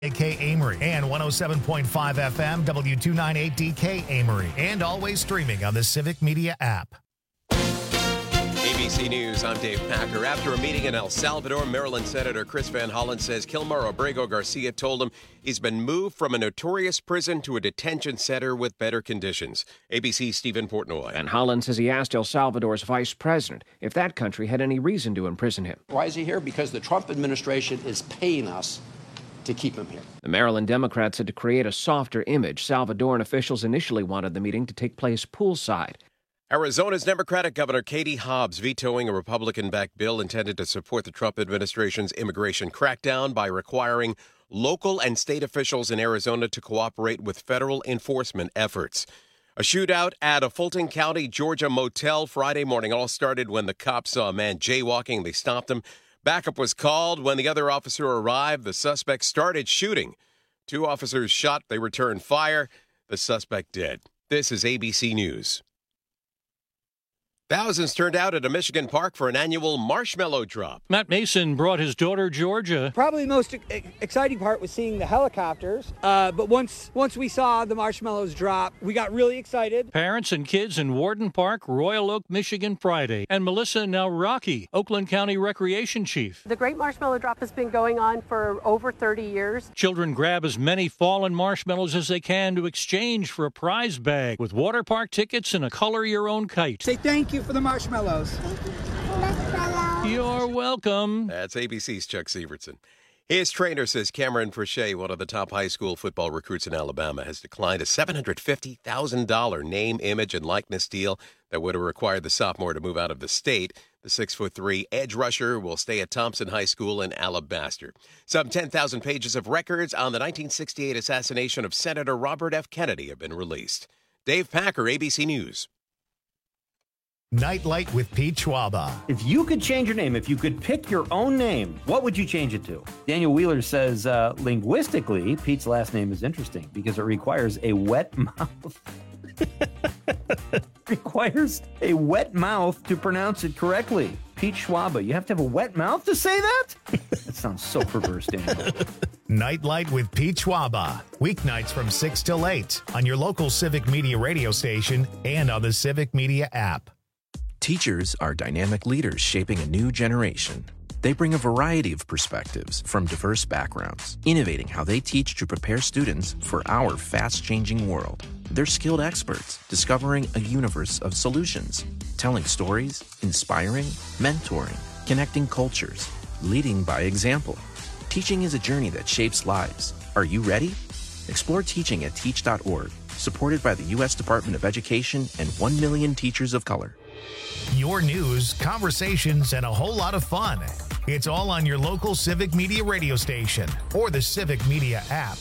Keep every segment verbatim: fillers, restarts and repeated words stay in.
A K Amory and one oh seven point five F M W two ninety-eight D K Amory, and always streaming on the Civic Media app. A B C News, I'm Dave Packer. After a meeting in El Salvador, Maryland Senator Chris Van Hollen says Kilmer Abrego Garcia told him he's been moved from a notorious prison to a detention center with better conditions. A B C's Stephen Portnoy. Van Hollen says he asked El Salvador's vice president if that country had any reason to imprison him. Why is he here? Because the Trump administration is paying us to keep him here. The Maryland Democrats said to create a softer image, Salvadoran officials initially wanted the meeting to take place poolside. Arizona's Democratic Governor Katie Hobbs vetoing a Republican-backed bill intended to support the Trump administration's immigration crackdown by requiring local and state officials in Arizona to cooperate with federal enforcement efforts. A shootout at a Fulton County, Georgia motel Friday morning all started when the cops saw a man jaywalking. They stopped him. Backup was called. When the other officer arrived, the suspect started shooting. Two officers shot. They returned fire. The suspect dead. This is A B C News. Thousands turned out at a Michigan park for an annual marshmallow drop. Matt Mason brought his daughter, Georgia. Probably the most e- exciting part was seeing the helicopters. Uh, but once once we saw the marshmallows drop, we got really excited. Parents and kids in Warden Park, Royal Oak, Michigan Friday. And Melissa Nowrocki, Oakland County Recreation Chief. The Great Marshmallow Drop has been going on for over thirty years. Children grab as many fallen marshmallows as they can to exchange for a prize bag with water park tickets and a color your own kite. Say thank you for the marshmallows. You're welcome. That's A B C's Chuck Severson. His trainer says Cameron Frechette, one of the top high school football recruits in Alabama, has declined a seven hundred fifty thousand dollars name, image, and likeness deal that would have required the sophomore to move out of the state. The six foot three edge rusher will stay at Thompson High School in Alabaster. Some ten thousand pages of records on the nineteen sixty-eight assassination of Senator Robert F. Kennedy have been released. Dave Packer, A B C News. Nightlight with Pete Schwaba. If you could change your name, if you could pick your own name, what would you change it to? Daniel Wheeler says, uh, linguistically, Pete's last name is interesting because it requires a wet mouth. requires a wet mouth to pronounce it correctly. Pete Schwaba, you have to have a wet mouth to say that? That sounds so perverse, Daniel. Nightlight with Pete Schwaba. Weeknights from six till eight on your local Civic Media radio station and on the Civic Media app. Teachers are dynamic leaders shaping a new generation. They bring a variety of perspectives from diverse backgrounds, innovating how they teach to prepare students for our fast-changing world. They're skilled experts, discovering a universe of solutions, telling stories, inspiring, mentoring, connecting cultures, leading by example. Teaching is a journey that shapes lives. Are you ready? Explore teaching at teach dot org, supported by the U S Department of Education and one million teachers of color. Your news, conversations, and a whole lot of fun. It's all on your local Civic Media radio station or the Civic Media app.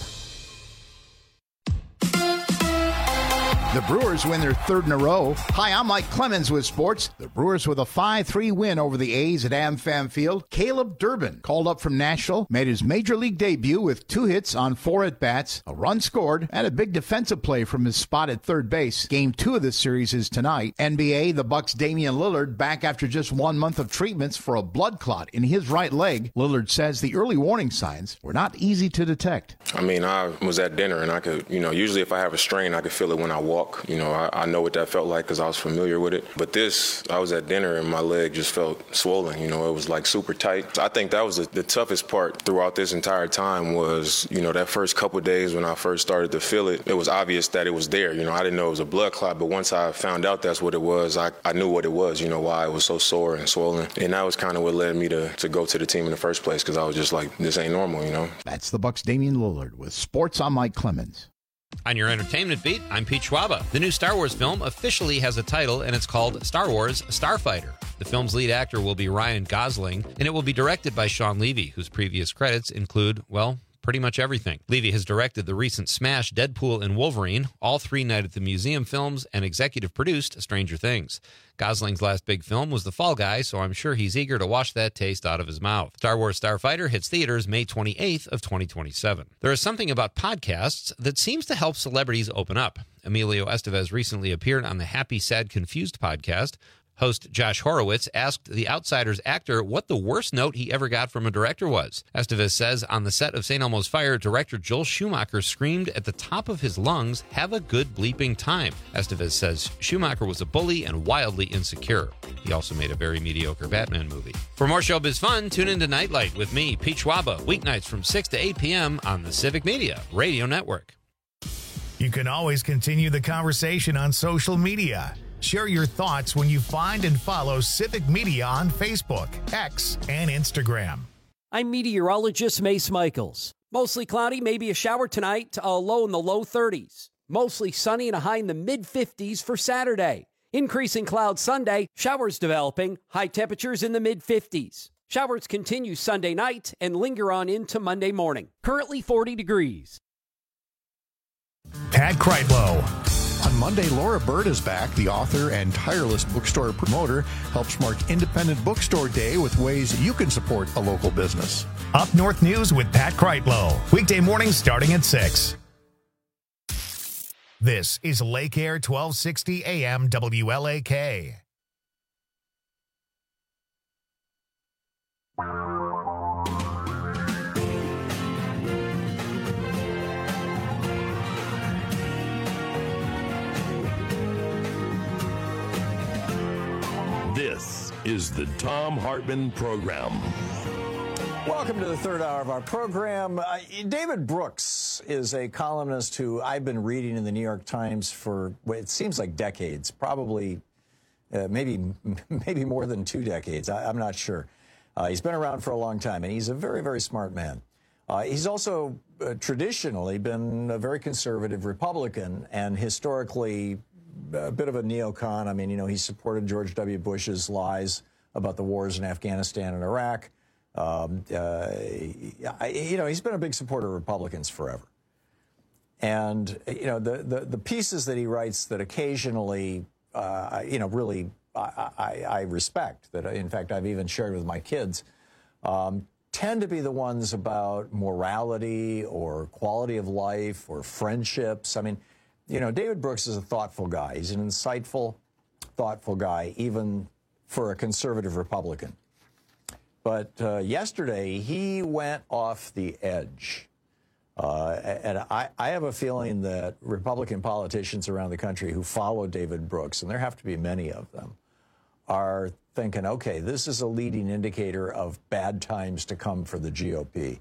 The Brewers win their third in a row. Hi, I'm Mike Clemens with sports. The Brewers with a five three win over the A's at AmFam Field. Caleb Durbin, called up from Nashville, made his major league debut with two hits on four at-bats, a run scored, and a big defensive play from his spot at third base. Game two of this series is tonight. N B A, the Bucks' Damian Lillard back after just one month of treatments for a blood clot in his right leg. Lillard says the early warning signs were not easy to detect. I mean, I was at dinner, and I could, you know, usually if I have a strain, I could feel it when I walk. You know, I, I know what that felt like because I was familiar with it. But this, I was at dinner and my leg just felt swollen. You know, it was like super tight. So I think that was the, the toughest part throughout this entire time was, you know, that first couple of days when I first started to feel it, it was obvious that it was there. You know, I didn't know it was a blood clot, but once I found out that's what it was, I, I knew what it was, you know, why it was so sore and swollen. And that was kind of what led me to, to go to the team in the first place because I was just like, this ain't normal, you know. That's the Bucks' Damian Lillard with Sports. I'm Mike Clemens. On your entertainment beat, I'm Pete Schwaba. The new Star Wars film officially has a title, and it's called Star Wars Starfighter. The film's lead actor will be Ryan Gosling, and it will be directed by Sean Levy, whose previous credits include, well, pretty much everything. Levy has directed the recent smash Deadpool and Wolverine, all three Night at the Museum films, and executive produced Stranger Things. Gosling's last big film was The Fall Guy, so I'm sure he's eager to wash that taste out of his mouth. Star Wars Starfighter hits theaters May twenty-eighth of twenty twenty-seven. There is something about podcasts that seems to help celebrities open up. Emilio Estevez recently appeared on the Happy, Sad, Confused podcast. Host Josh Horowitz asked The Outsiders actor what the worst note he ever got from a director was. Estevez says on the set of Saint Elmo's Fire, director Joel Schumacher screamed at the top of his lungs, "Have a good bleeping time." Estevez says Schumacher was a bully and wildly insecure. He also made a very mediocre Batman movie. For more showbiz fun, tune into Nightlight with me, Pete Schwaba, weeknights from six to eight p.m. on the Civic Media Radio Network. You can always continue the conversation on social media. Share your thoughts when you find and follow Civic Media on Facebook, X, and Instagram. I'm meteorologist Mace Michaels. Mostly cloudy, maybe a shower tonight, a low in the low thirties. Mostly sunny and a high in the mid-fifties for Saturday. Increasing clouds Sunday, showers developing, high temperatures in the mid-fifties. Showers continue Sunday night and linger on into Monday morning. Currently forty degrees. Pat Kreitlow. On Monday, Laura Bird is back. The author and tireless bookstore promoter helps mark Independent Bookstore Day with ways you can support a local business. Up North News with Pat Kreitlow. Weekday mornings starting at six. This is Lake Air twelve sixty A M W L A K. This is the Thom Hartmann Program. Welcome to the third hour of our program. Uh, David Brooks is a columnist who I've been reading in the New York Times for, well, it seems like decades, probably uh, maybe maybe more than two decades. I, I'm not sure. Uh, he's been around for a long time, and he's a very, very smart man. Uh, he's also uh, traditionally been a very conservative Republican and historically a bit of a neocon. I mean, you know, he supported George W. Bush's lies about the wars in Afghanistan and Iraq. Um, uh, you know, he's been a big supporter of Republicans forever. And, you know, the, the, the pieces that he writes that occasionally, uh, you know, really I, I, I respect, that, in fact, I've even shared with my kids, um, tend to be the ones about morality or quality of life or friendships. I mean, you know, David Brooks is a thoughtful guy. He's an insightful, thoughtful guy, even for a conservative Republican. But uh, yesterday, he went off the edge. Uh, and I, I have a feeling that Republican politicians around the country who follow David Brooks, and there have to be many of them, are thinking, okay, this is a leading indicator of bad times to come for the G O P.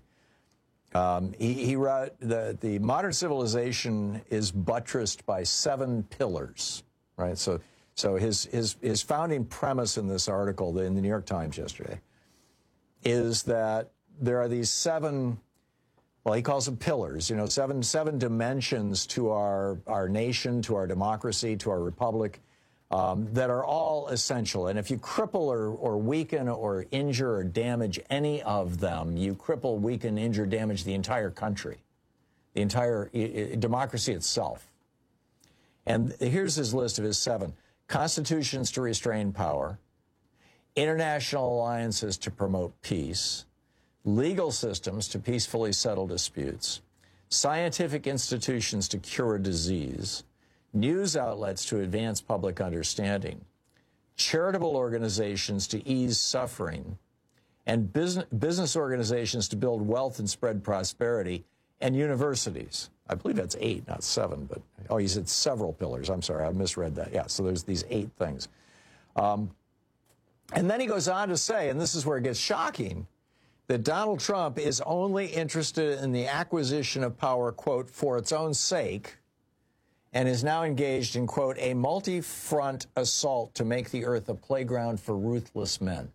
Um, he, he wrote, the, the modern civilization is buttressed by seven pillars, right? So, so his, his, his founding premise in this article in the New York Times yesterday is that there are these seven, well, he calls them pillars, you know, seven, seven dimensions to our, our nation, to our democracy, to our republic, um, that are all essential. And if you cripple or, or weaken or injure or damage any of them, you cripple, weaken, injure, damage the entire country, the entire I- I, democracy itself. And here's his list of his seven. Constitutions to restrain power, international alliances to promote peace, legal systems to peacefully settle disputes, scientific institutions to cure a disease, news outlets to advance public understanding, charitable organizations to ease suffering, and business, business organizations to build wealth and spread prosperity, and universities. I believe that's eight, not seven, but, oh, he said several pillars. I'm sorry, I misread that. Yeah, so there's these eight things. Um, and then he goes on to say, and this is where it gets shocking, that Donald Trump is only interested in the acquisition of power, quote, for its own sake, and is now engaged in, quote, a multi-front assault to make the earth a playground for ruthless men.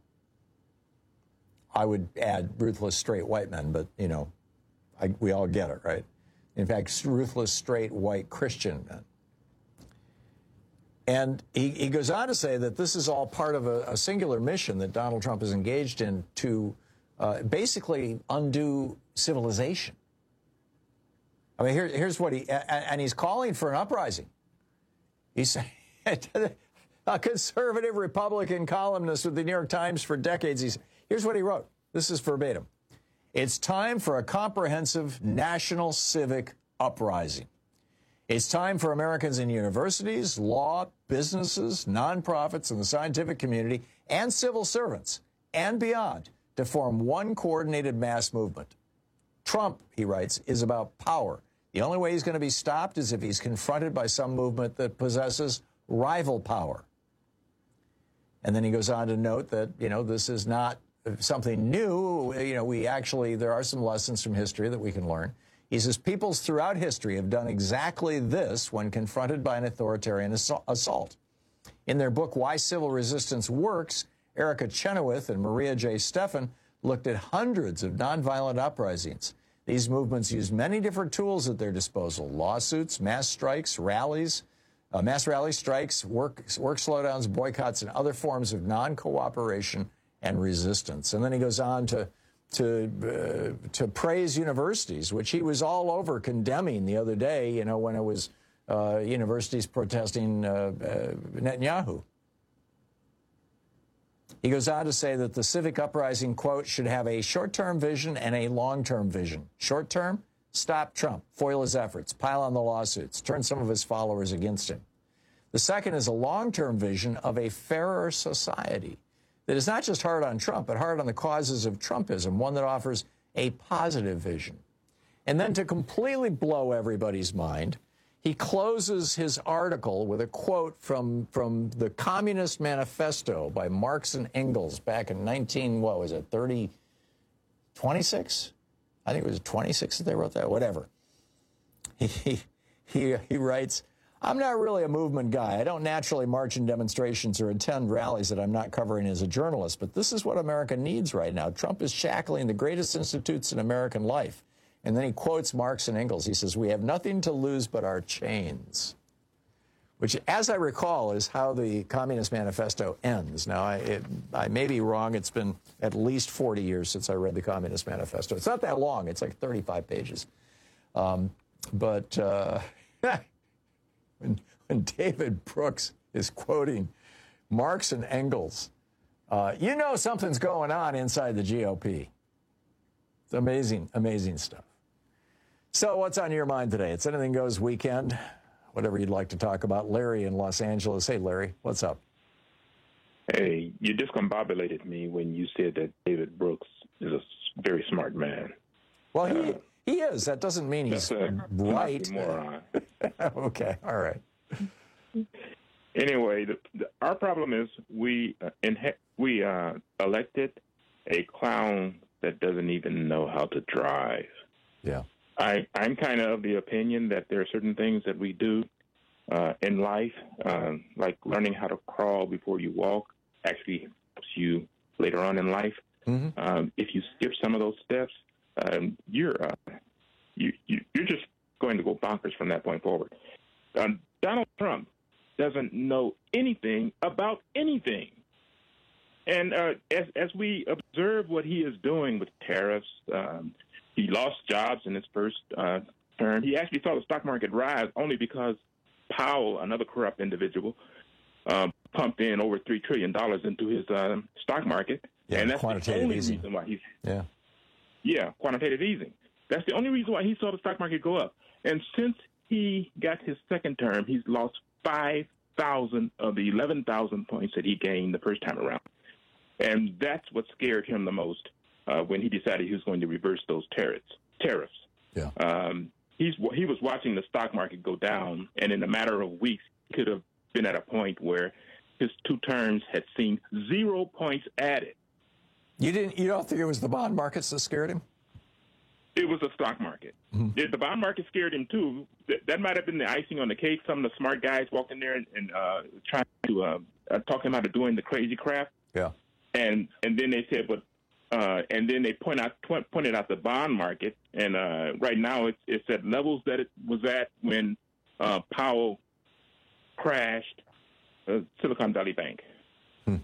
I would add ruthless straight white men, but, you know, I, we all get it, right? In fact, ruthless straight white Christian men. And he, he goes on to say that this is all part of a, a singular mission that Donald Trump is engaged in to uh, basically undo civilization. I mean, here, here's what he, and he's calling for an uprising. He's a conservative Republican columnist with the New York Times for decades. He's, here's what he wrote. This is verbatim. It's time for a comprehensive national civic uprising. It's time for Americans in universities, law, businesses, nonprofits, and the scientific community, and civil servants, and beyond, to form one coordinated mass movement. Trump, he writes, is about power. The only way he's going to be stopped is if he's confronted by some movement that possesses rival power. And then he goes on to note that, you know, this is not something new. You know, we actually, there are some lessons from history that we can learn. He says peoples throughout history have done exactly this when confronted by an authoritarian assault. In their book, Why Civil Resistance Works, Erica Chenoweth and Maria J. Steffen looked at hundreds of nonviolent uprisings. These movements used many different tools at their disposal: lawsuits, mass strikes, rallies, uh, mass rally strikes, work, work slowdowns, boycotts, and other forms of non-cooperation and resistance. And then he goes on to to uh, to praise universities, which he was all over condemning the other day, you know, when it was uh, universities protesting uh, uh, Netanyahu. He goes on to say that the civic uprising, quote, should have a short-term vision and a long-term vision. Short-term, stop Trump, foil his efforts, pile on the lawsuits, turn some of his followers against him. The second is a long-term vision of a fairer society that is not just hard on Trump, but hard on the causes of Trumpism, one that offers a positive vision. And then to completely blow everybody's mind, he closes his article with a quote from, from the Communist Manifesto by Marx and Engels back in nineteen, what was it, thirty, twenty-six? I think it was twenty-six that they wrote that, whatever. He, he, he writes, I'm not really a movement guy. I don't naturally march in demonstrations or attend rallies that I'm not covering as a journalist, but this is what America needs right now. Trump is shackling the greatest institutes in American life. And then he quotes Marx and Engels. He says, we have nothing to lose but our chains, which, as I recall, is how the Communist Manifesto ends. Now, I, it, I may be wrong. It's been at least forty years since I read the Communist Manifesto. It's not that long. It's like thirty-five pages. Um, but uh, when, when David Brooks is quoting Marx and Engels, uh, you know something's going on inside the G O P. It's amazing, amazing stuff. So what's on your mind today? It's Anything Goes weekend, whatever you'd like to talk about. Larry in Los Angeles. Hey, Larry, what's up? Hey, you discombobulated me when you said that David Brooks is a very smart man. Well, he, uh, he is. That doesn't mean he's a right. Moron. Okay, all right. Anyway, the, the, our problem is we uh, inhe- we uh, elected a clown that doesn't even know how to drive. Yeah. I, I'm kind of of the opinion that there are certain things that we do uh, in life, um, like learning how to crawl before you walk, actually helps you later on in life. Mm-hmm. Um, if you skip some of those steps, um, you're uh, you, you, you're just going to go bonkers from that point forward. Um, Donald Trump doesn't know anything about anything. And uh, as as we observe what he is doing with tariffs, um, he lost jobs in his first uh, term. He actually saw the stock market rise only because Powell, another corrupt individual, um, pumped in over three trillion dollars into his um, stock market. Yeah, and that's the only easing. reason why he's yeah, yeah, quantitative easing. That's the only reason why he saw the stock market go up. And since he got his second term, he's lost five thousand of the eleven thousand points that he gained the first time around. And that's what scared him the most uh, when he decided he was going to reverse those tariffs. Tariffs. Yeah. Um, he's he was watching the stock market go down, and in a matter of weeks, he could have been at a point where his two terms had seen zero points added. You didn't. You don't think it was the bond markets that scared him? It was the stock market. Mm-hmm. The bond market scared him too. That, that might have been the icing on the cake. Some of the smart guys walked in there and, and uh, trying to uh, uh, talk him out of doing the crazy crap. Yeah. And and then they said, but uh, and then they point out tw- pointed out the bond market, and uh, right now it's it's at levels that it was at when uh, Powell crashed uh, Silicon Valley Bank. Hmm.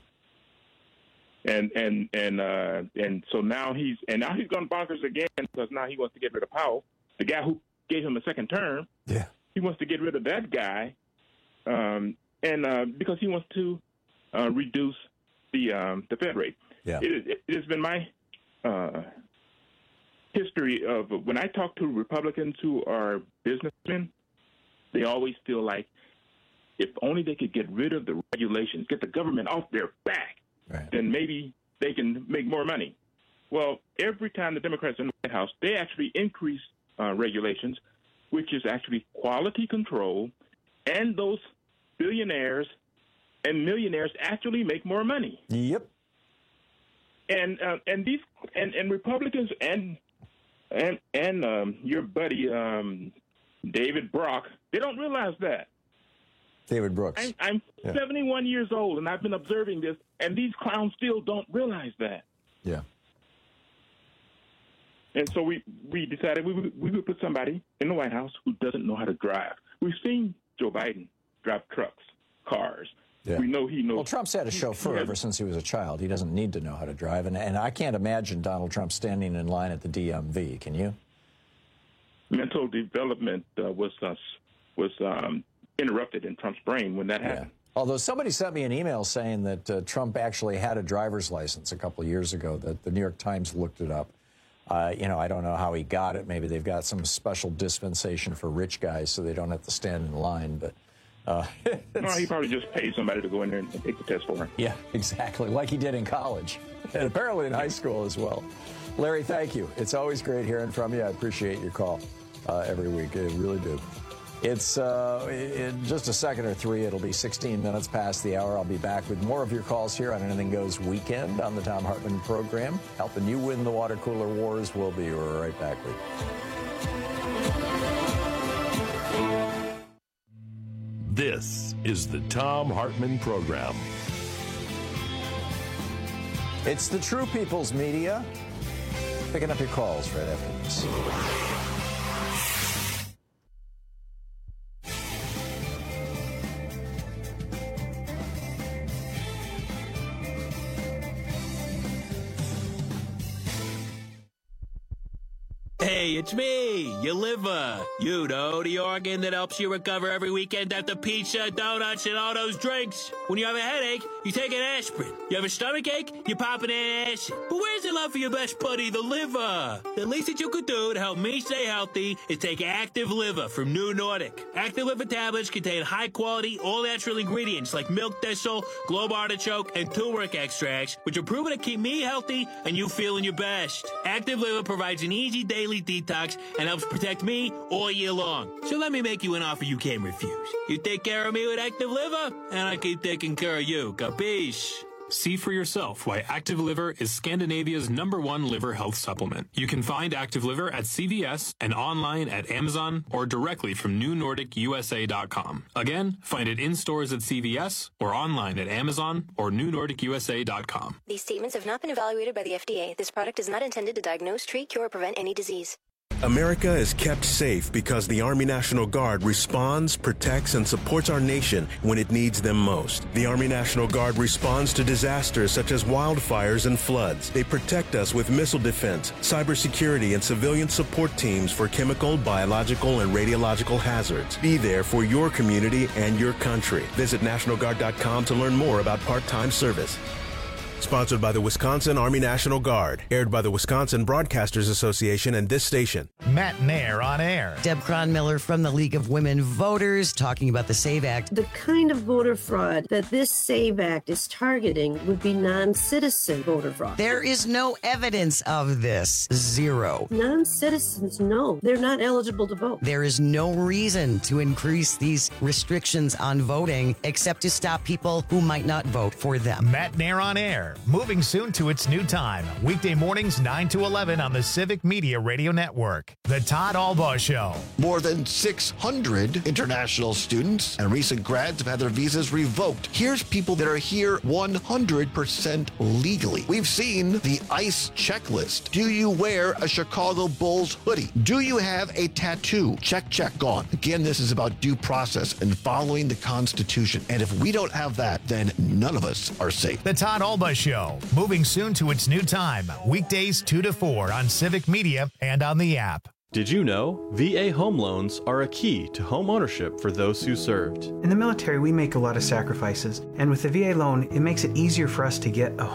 And and and uh, and so now he's and now he's gone bonkers again because now he wants to get rid of Powell, the guy who gave him a second term. Yeah, he wants to get rid of that guy, um, and uh, because he wants to uh, reduce the um, the Fed rate. Yeah, it, it, it has been my uh, history of when I talk to Republicans who are businessmen, they always feel like if only they could get rid of the regulations, get the government off their back, right. then maybe they can make more money. Well, every time the Democrats in the White House, they actually increase uh, regulations, which is actually quality control, and those billionaires and millionaires actually make more money. Yep. And uh, and these and, and Republicans and and and um, your buddy um, David Brock, they don't realize that. David Brooks. I'm, I'm yeah. seventy-one years old, and I've been observing this, and these clowns still don't realize that. Yeah. And so we, we decided we would, we would put somebody in the White House who doesn't know how to drive. We've seen Joe Biden drive trucks, cars. Yeah. We know he knows. Well, Trump's had a chauffeur ever since he was a child. He doesn't need to know how to drive. And, and I can't imagine Donald Trump standing in line at the D M V. Can you? Mental development uh, was uh, was um, interrupted in Trump's brain when that happened. Yeah. Although somebody sent me an email saying that uh, Trump actually had a driver's license a couple of years ago, that the New York Times looked it up. Uh, you know, I don't know how he got it. Maybe they've got some special dispensation for rich guys so they don't have to stand in line. But uh, no, he probably just paid somebody to go in there and take the test for him. Yeah, exactly, like he did in college and apparently in high school as well. Larry, thank you. It's always great hearing from you. I appreciate your call uh, every week. I really do. It's uh, in just a second or three. It'll be sixteen minutes past the hour. I'll be back with more of your calls here on Anything Goes Weekend on the Thom Hartmann program. Helping you win the water cooler wars. We'll be right back with you. This is the Thom Hartmann program. It's the True People's Media. Picking up your calls right after this. Hey, it's me, your liver. You know, the organ that helps you recover every weekend after pizza, donuts, and all those drinks. When you have a headache, you take an aspirin. You have a stomach ache, you pop an acid. But where's the love for your best buddy, the liver? The least that you could do to help me stay healthy is take Active Liver from New Nordic. Active Liver tablets contain high-quality, all-natural ingredients like milk thistle, globe artichoke, and turmeric extracts, which are proven to keep me healthy and you feeling your best. Active Liver provides an easy daily detox and helps protect me all year long. So let me make you an offer you can't refuse. You take care of me with Active Liver, and I keep taking care of you. Capiche? See for yourself why Active Liver is Scandinavia's number one liver health supplement. You can find Active Liver at C V S and online at Amazon or directly from new nordic U S A dot com. Again, find it in stores at C V S or online at Amazon or new nordic U S A dot com. These statements have not been evaluated by the F D A. This product is not intended to diagnose, treat, cure, or prevent any disease. America is kept safe because the Army National Guard responds, protects, and supports our nation when it needs them most. The Army National Guard responds to disasters such as wildfires and floods. They protect us with missile defense, cybersecurity, and civilian support teams for chemical, biological, and radiological hazards. Be there for your community and your country. Visit National Guard dot com to learn more about part-time service. Sponsored by the Wisconsin Army National Guard. Aired by the Wisconsin Broadcasters Association and this station. Matt Nair on air. Deb Cronmiller from the League of Women Voters talking about the SAVE Act. The kind of voter fraud that this SAVE Act is targeting would be non-citizen voter fraud. There is no evidence of this. Zero. Non-citizens, no. They're not eligible to vote. There is no reason to increase these restrictions on voting except to stop people who might not vote for them. Matt Nair on air. Moving soon to its new time. Weekday mornings nine to eleven on the Civic Media Radio Network. The Todd Albaugh Show. More than six hundred international students and recent grads have had their visas revoked. Here's people that are here one hundred percent legally. We've seen the ICE checklist. Do you wear a Chicago Bulls hoodie? Do you have a tattoo? Check, check, gone. Again, this is about due process and following the Constitution. And if we don't have that, then none of us are safe. The Todd Albaugh Show, moving soon to its new time, weekdays two to four on Civic Media and on the app. Did you know V A home loans are a key to home ownership for those who served? In the military, we make a lot of sacrifices, and with the V A loan, it makes it easier for us to get a home.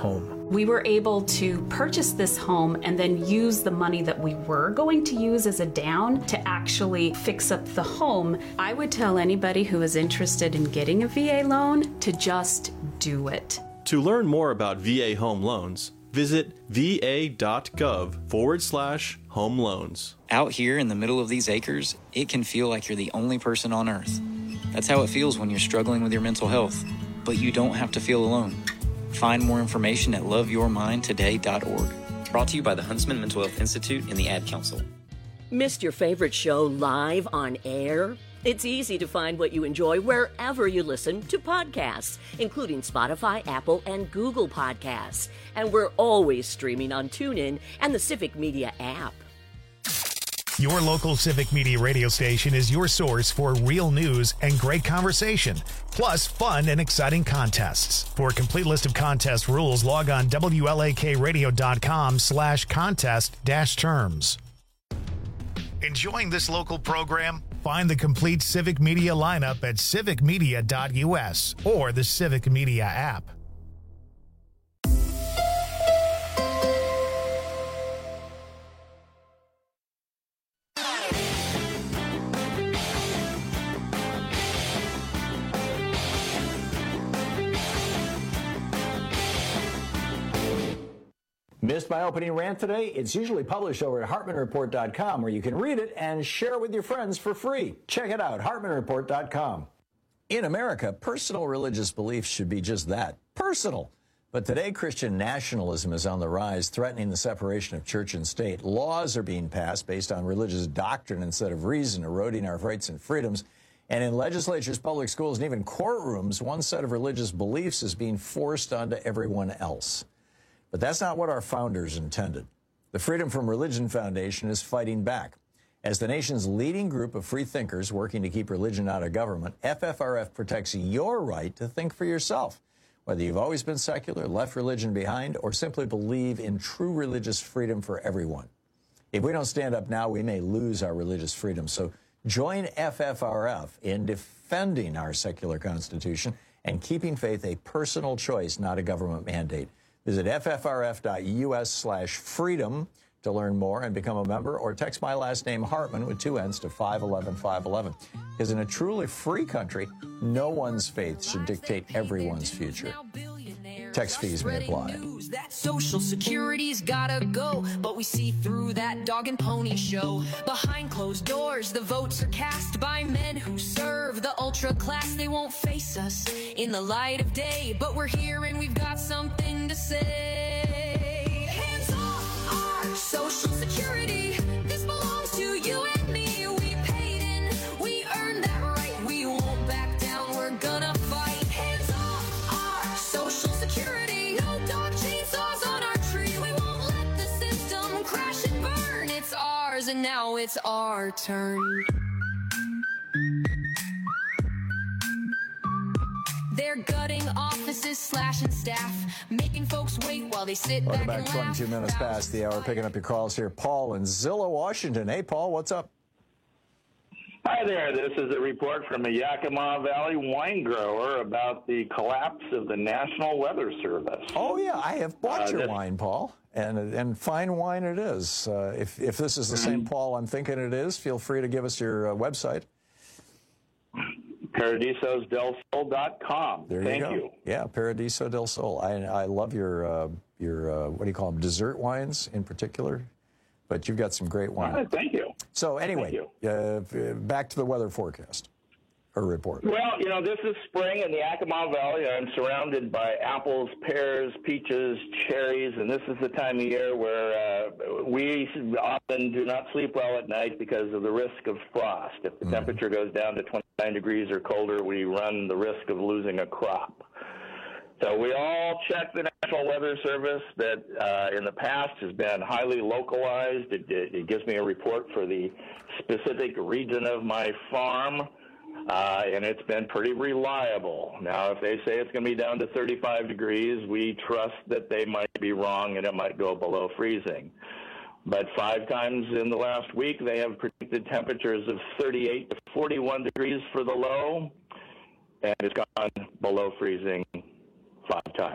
We were able to purchase this home and then use the money that we were going to use as a down to actually fix up the home. I would tell anybody who is interested in getting a V A loan to just do it. To learn more about V A home loans, visit va.gov forward slash home loans. Out here in the middle of these acres, it can feel like you're the only person on earth. That's how it feels when you're struggling with your mental health. But you don't have to feel alone. Find more information at love your mind today dot org. Brought to you by the Huntsman Mental Health Institute and the Ad Council. Missed your favorite show live on air? It's easy to find what you enjoy wherever you listen to podcasts, including Spotify, Apple, and Google Podcasts. And we're always streaming on TuneIn and the Civic Media app. Your local Civic Media radio station is your source for real news and great conversation, plus fun and exciting contests. For a complete list of contest rules, log on W L A K radio dot com slash contest dash terms. Enjoying this local program? Find the complete Civic Media lineup at civic media dot U S or the Civic Media app. Missed my opening rant today? It's usually published over at hartman report dot com, where you can read it and share it with your friends for free. Check it out, hartman report dot com. In America, personal religious beliefs should be just that, personal. But today, Christian nationalism is on the rise, threatening the separation of church and state. Laws are being passed based on religious doctrine instead of reason, eroding our rights and freedoms. And in legislatures, public schools, and even courtrooms, one set of religious beliefs is being forced onto everyone else. But that's not what our founders intended. The Freedom from Religion Foundation is fighting back. As the nation's leading group of free thinkers working to keep religion out of government, F F R F protects your right to think for yourself, whether you've always been secular, left religion behind, or simply believe in true religious freedom for everyone. If we don't stand up now, we may lose our religious freedom. So join F F R F in defending our secular Constitution and keeping faith a personal choice, not a government mandate. Visit F F R F dot U S slash freedom to learn more and become a member, or text my last name, Hartman, with two N's to five eleven five eleven. Because in a truly free country, no one's faith should dictate everyone's future. Text fees may apply. That Social Security's gotta go, but we see through that dog and pony show. Behind closed doors, the votes are cast by men who serve the ultra class. They won't face us in the light of day, but we're here and we've got something to say. Hands off our Social Security. This belongs to you and me. We paid in, we earned that right. We won't back down, we're gonna fight. Hands off our Social Security. No dog chainsaws on our tree. We won't let the system crash and burn. It's ours and now it's our turn. They're gutting offices, slashing staff, making folks wait while they sit Welcome back back, and laugh. twenty-two minutes past the hour. Picking up your calls here. Paul in Zillow, Washington. Hey, Paul, what's up? Hi there. This is a report from a Yakima Valley wine grower about the collapse of the National Weather Service. Oh, yeah, I have bought Uh, your this- wine, Paul, and and fine wine it is. Uh, if, if this is the same Paul I'm thinking it is, feel free to give us your uh, website. Paradisos del Sol dot com. There Thank you go. you. Yeah, Paradiso del Sol. I, I love your, uh, your uh, what do you call them, dessert wines in particular, but you've got some great wine. All right, thank you. So anyway, uh, back to the weather forecast, or report. Well, you know, this is spring in the Yakima Valley. I'm surrounded by apples, pears, peaches, cherries, and this is the time of year where uh, we often do not sleep well at night because of the risk of frost. If the mm. temperature goes down to twenty-nine degrees or colder, we run the risk of losing a crop. So we all check the National Weather Service that uh, in the past has been highly localized. It, it, it gives me a report for the specific region of my farm. Uh, and it's been pretty reliable. Now, if they say it's going to be down to thirty-five degrees, we trust that they might be wrong and it might go below freezing. But five times in the last week, they have predicted temperatures of thirty-eight to forty-one degrees for the low, and it's gone below freezing five times.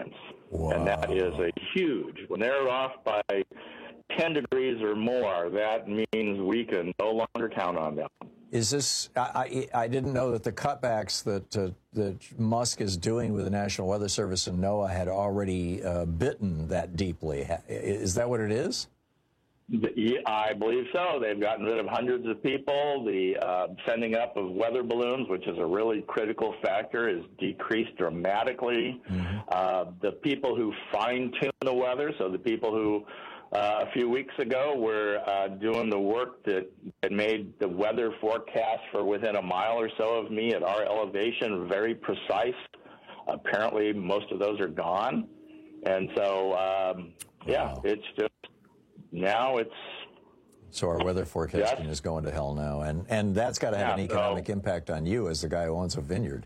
Wow. And that is a huge. When they're off by ten degrees or more, that means we can no longer count on them. Is this, I, I, I didn't know that the cutbacks that, uh, that Musk is doing with the National Weather Service and NOAA had already uh, bitten that deeply. Is that what it is? Yeah, I believe so. They've gotten rid of hundreds of people. The uh, sending up of weather balloons, which is a really critical factor, is decreased dramatically. Mm-hmm. Uh, the people who fine-tune the weather, so the people who uh, a few weeks ago were uh, doing the work that, that made the weather forecast for within a mile or so of me at our elevation very precise. Apparently, most of those are gone. And so, um, yeah, wow. it's just... Now it's... So our weather forecasting yes. is going to hell now, and, and that's got to have yeah, an economic so, impact on you as the guy who owns a vineyard.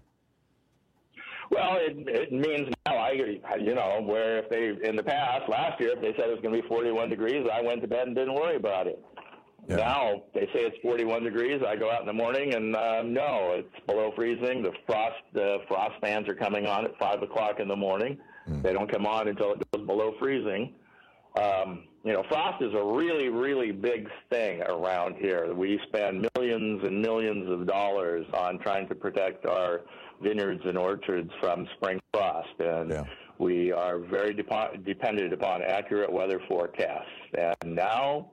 Well, it, it means now, I, you know, where if they, in the past, last year, if they said it was going to be forty-one degrees, I went to bed and didn't worry about it. Yeah. Now, they say it's forty-one degrees, I go out in the morning, and uh, no, it's below freezing. The frost, the frost fans are coming on at five o'clock in the morning. Mm. They don't come on until it goes below freezing. Um, you know, frost is a really, really big thing around here. We spend millions and millions of dollars on trying to protect our vineyards and orchards from spring frost, and yeah. we are very dep- dependent upon accurate weather forecasts. And now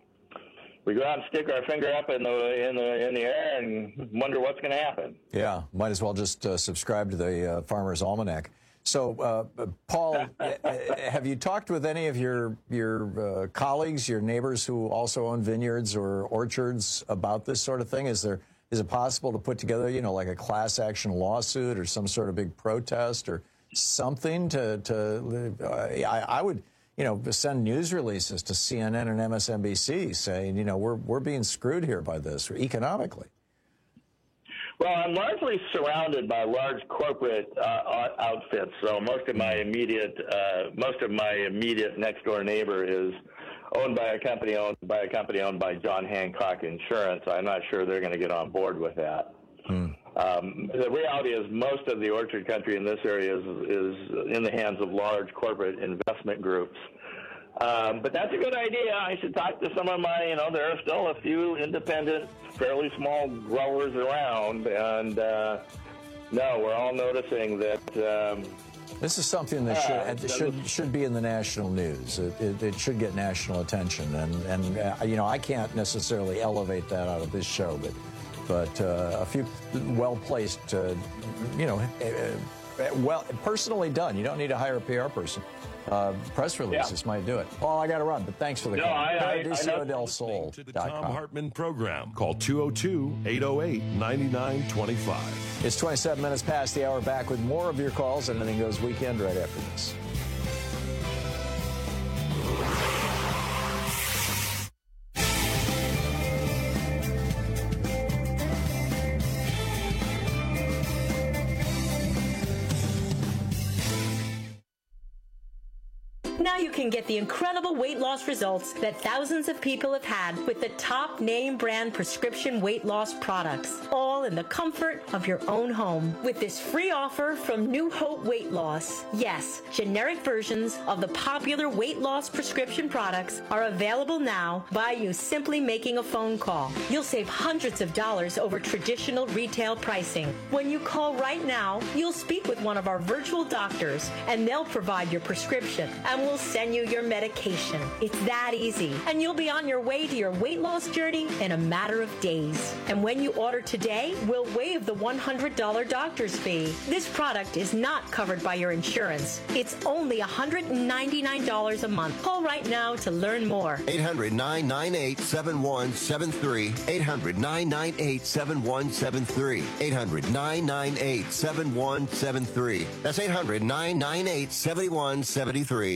we go out and stick our finger up in the in the in the air and wonder what's going to happen. Yeah, might as well just uh, subscribe to the uh, Farmer's Almanac. So, uh, Paul, have you talked with any of your your uh, colleagues, your neighbors who also own vineyards or orchards about this sort of thing? Is there is it possible to put together, you know, like a class action lawsuit or some sort of big protest or something to to? Uh, I, I would, you know, send news releases to C N N and M S N B C saying, you know, we're we're being screwed here by this economically. Well, I'm largely surrounded by large corporate uh, outfits, so most of my immediate uh, most of my immediate next door neighbor is owned by a company owned by a company owned by John Hancock Insurance. I'm not sure they're going to get on board with that. Hmm. Um, the reality is, most of the orchard country in this area is, is in the hands of large corporate investment groups. Um, but that's a good idea. I should talk to some of my, you know, there are still a few independent, fairly small growers around, and uh, no, we're all noticing that. Um, this is something that uh, should should should be in the national news. It, it, it should get national attention, and and uh, you know, I can't necessarily elevate that out of this show, but but uh, a few well placed, uh, you know, uh, well personally done. You don't need to hire a P R person. Uh, press releases yeah. might do it. Paul, I got to run, but thanks for the no, call. I, I, I know. To the Tom Hartman program. Call two oh two, eight oh eight, nine nine two five. It's twenty-seven minutes past the hour. Back with more of your calls and Anything Goes Weekend right after this. Now you can get the incredible weight loss results that thousands of people have had with the top name brand prescription weight loss products, all in the comfort of your own home. With this free offer from New Hope Weight Loss, yes, generic versions of the popular weight loss prescription products are available now by you simply making a phone call. You'll save hundreds of dollars over traditional retail pricing. When you call right now, you'll speak with one of our virtual doctors, and they'll provide your prescription, and we'll send you your medication. It's that easy. And you'll be on your way to your weight loss journey in a matter of days. And when you order today, we'll waive the one hundred dollars doctor's fee. This product is not covered by your insurance. It's only one hundred ninety-nine dollars a month. Call right now to learn more. eight hundred, nine nine eight, seven one seven three. eight hundred, nine nine eight, seven one seven three. eight hundred, nine nine eight, seven one seven three. That's eight hundred, nine nine eight, seven one seven three.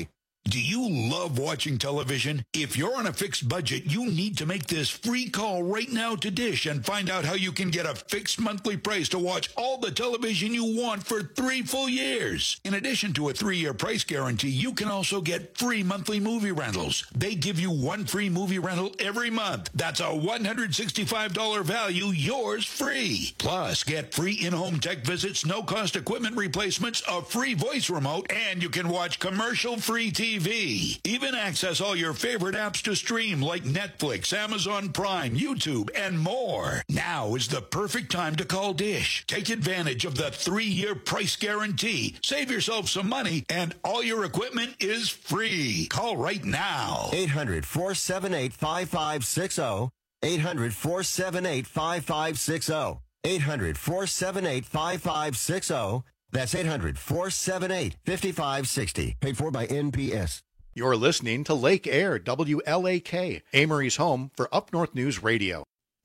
Do you love watching television? If you're on a fixed budget, you need to make this free call right now to Dish and find out how you can get a fixed monthly price to watch all the television you want for three full years. In addition to a three-year price guarantee, you can also get free monthly movie rentals. They give you one free movie rental every month. That's a one hundred sixty-five dollars value, yours free. Plus, get free in-home tech visits, no-cost equipment replacements, a free voice remote, and you can watch commercial-free T V. Even access all your favorite apps to stream like Netflix, Amazon Prime, YouTube, and more. Now is the perfect time to call Dish. Take advantage of the three-year price guarantee. Save yourself some money, and all your equipment is free. Call right now. eight hundred, four seven eight, five five six zero. eight hundred, four seven eight, five five six zero. eight hundred, four seven eight, five five six zero. That's eight hundred, four seven eight, five five six zero. Paid for by N P S. You're listening to Lake Air, W L A K, Amory's home for Up North News Radio.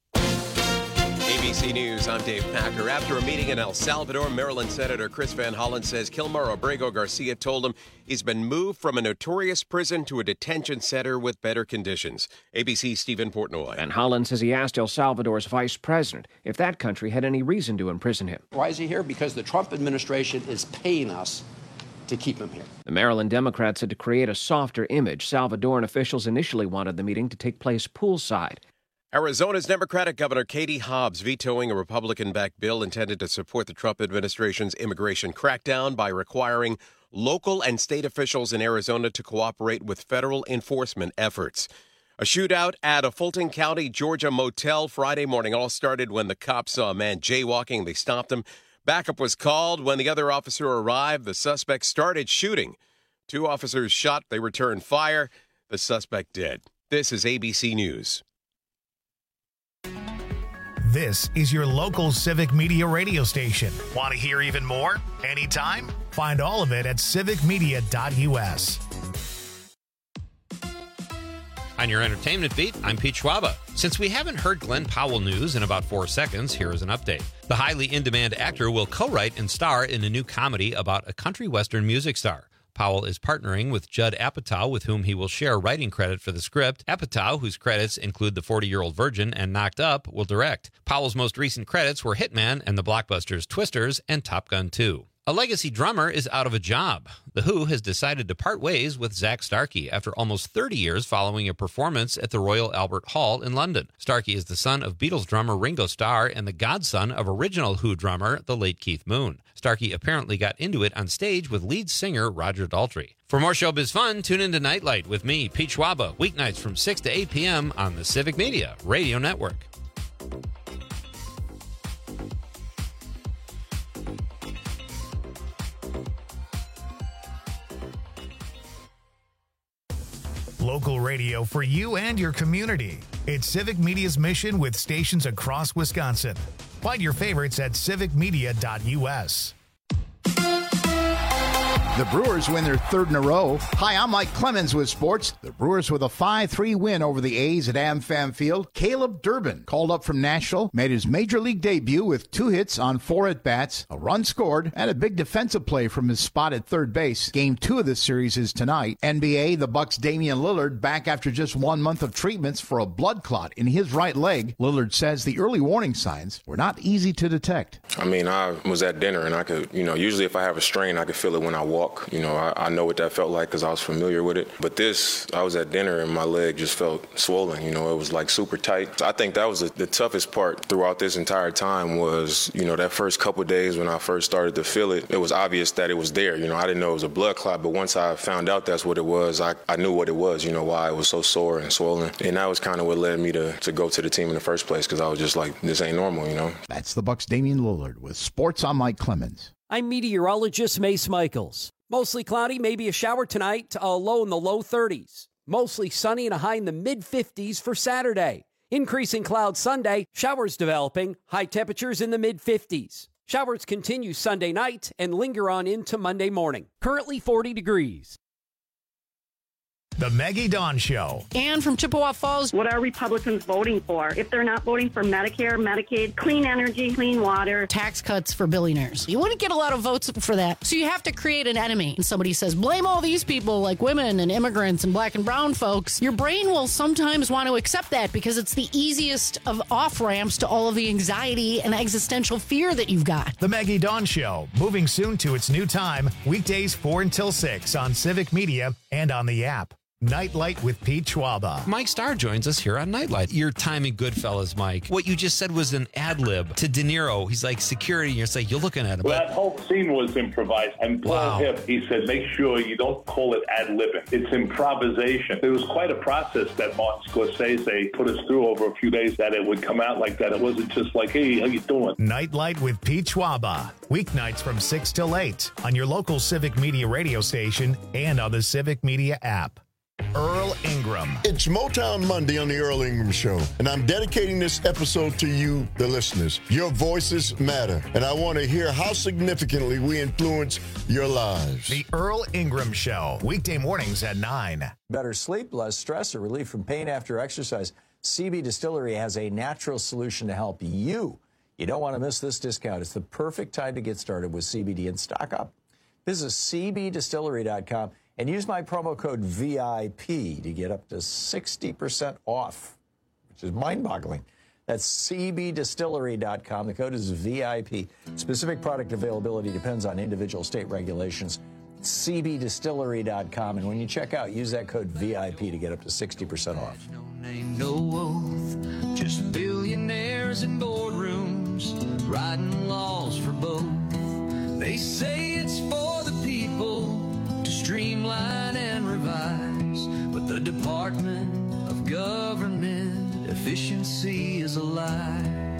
A B C News, I'm Dave Packer. After a meeting in El Salvador, Maryland Senator Chris Van Hollen says Kilmar Abrego Garcia told him he's been moved from a notorious prison to a detention center with better conditions. A B C's Stephen Portnoy. Van Hollen says he asked El Salvador's vice president if that country had any reason to imprison him. Why is he here? Because the Trump administration is paying us to keep him here. The Maryland Democrats said to create a softer image, Salvadoran officials initially wanted the meeting to take place poolside. Arizona's Democratic Governor Katie Hobbs vetoing a Republican-backed bill intended to support the Trump administration's immigration crackdown by requiring local and state officials in Arizona to cooperate with federal enforcement efforts. A shootout at a Fulton County, Georgia motel Friday morning all started when the cops saw a man jaywalking. They stopped him. Backup was called. When the other officer arrived, the suspect started shooting. Two officers shot. They returned fire. The suspect dead. This is A B C News. This is your local Civic Media radio station. Want to hear even more? Anytime? Find all of it at civic media dot u s. On your entertainment beat, I'm Pete Schwaba. Since we haven't heard Glenn Powell news in about four seconds, here is an update. The highly in-demand actor will co-write and star in a new comedy about a country western music star. Powell is partnering with Judd Apatow, with whom he will share writing credit for the script. Apatow, whose credits include The forty-Year-Old Virgin and Knocked Up, will direct. Powell's most recent credits were Hitman and the blockbusters Twisters and Top Gun two. A legacy drummer is out of a job. The Who has decided to part ways with Zak Starkey after almost thirty years following a performance at the Royal Albert Hall in London. Starkey is the son of Beatles drummer Ringo Starr and the godson of original Who drummer, the late Keith Moon. Starkey apparently got into it on stage with lead singer Roger Daltrey. For more showbiz fun, tune into Nightlight with me, Pete Schwaba, weeknights from six to eight p.m. on the Civic Media Radio Network. Local radio for you and your community. It's Civic Media's mission with stations across Wisconsin. Find your favorites at civic media dot u s. The Brewers win their third in a row. Hi, I'm Mike Clemens with sports. The Brewers with a five three win over the A's at AmFam Field. Caleb Durbin, called up from Nashville, made his major league debut with two hits on four at-bats, a run scored, and a big defensive play from his spot at third base. Game two of this series is tonight. N B A, the Bucks' Damian Lillard back after just one month of treatments for a blood clot in his right leg. Lillard says the early warning signs were not easy to detect. I mean, I was at dinner, and I could, you know, usually if I have a strain, I could feel it when I walk. You know, I, I know what that felt like because I was familiar with it. But this, I was at dinner and my leg just felt swollen. You know, it was like super tight. So I think that was the, the toughest part throughout this entire time was, you know, that first couple of days when I first started to feel it, it was obvious that it was there. You know, I didn't know it was a blood clot, but once I found out that's what it was, I, I knew what it was, you know, why it was so sore and swollen. And that was kind of what led me to, to go to the team in the first place because I was just like, this ain't normal, you know. That's the Bucks' Damian Lillard with Sports. I'm Mike Clemens. I'm meteorologist Mace Michaels. Mostly cloudy, maybe a shower tonight, a low in the low thirties. Mostly sunny and a high in the mid fifties for Saturday. Increasing clouds Sunday, showers developing, high temperatures in the mid fifties. Showers continue Sunday night and linger on into Monday morning. Currently forty degrees. The Maggie Dawn Show. Ann from Chippewa Falls. What are Republicans voting for? If they're not voting for Medicare, Medicaid, clean energy, clean water. Tax cuts for billionaires. You wouldn't get a lot of votes for that. So you have to create an enemy. And somebody says, blame all these people like women and immigrants and black and brown folks. Your brain will sometimes want to accept that because it's the easiest of off-ramps to all of the anxiety and existential fear that you've got. The Maggie Dawn Show, moving soon to its new time, weekdays four until six on Civic Media and on the app. Nightlight with Pete Schwaba. Mike Starr joins us here on Nightlight. Your time in Goodfellas, Mike. What you just said was an ad lib to De Niro. He's like security, and you're like, you're looking at him. Well, that whole scene was improvised. And Paul Wow. Hipp, he said, make sure you don't call it ad libbing. It's improvisation. It was quite a process that Martin Scorsese put us through over a few days that it would come out like that. It wasn't just like, hey, how you doing? Nightlight with Pete Schwaba. Weeknights from six till eight on your local Civic Media radio station and on the Civic Media app. Earl Ingram. It's Motown Monday on the Earl Ingram Show, and I'm dedicating this episode to you, the listeners. Your voices matter, and I want to hear how significantly we influence your lives. The Earl Ingram Show, weekday mornings at nine. Better sleep, less stress, or relief from pain after exercise. C B Distillery has a natural solution to help you. You don't want to miss this discount. It's the perfect time to get started with C B D and stock up. Visit C B distillery dot com. And use my promo code V I P to get up to sixty percent off, which is mind-boggling. That's C B distillery dot com. The code is V I P. Specific product availability depends on individual state regulations. C B distillery dot com. And when you check out, use that code V I P to get up to sixty percent off. No name, no oath, just billionaires in boardrooms, writing laws for both. They say it's for the people, streamline and revise, but the Department of Government Efficiency is a lie.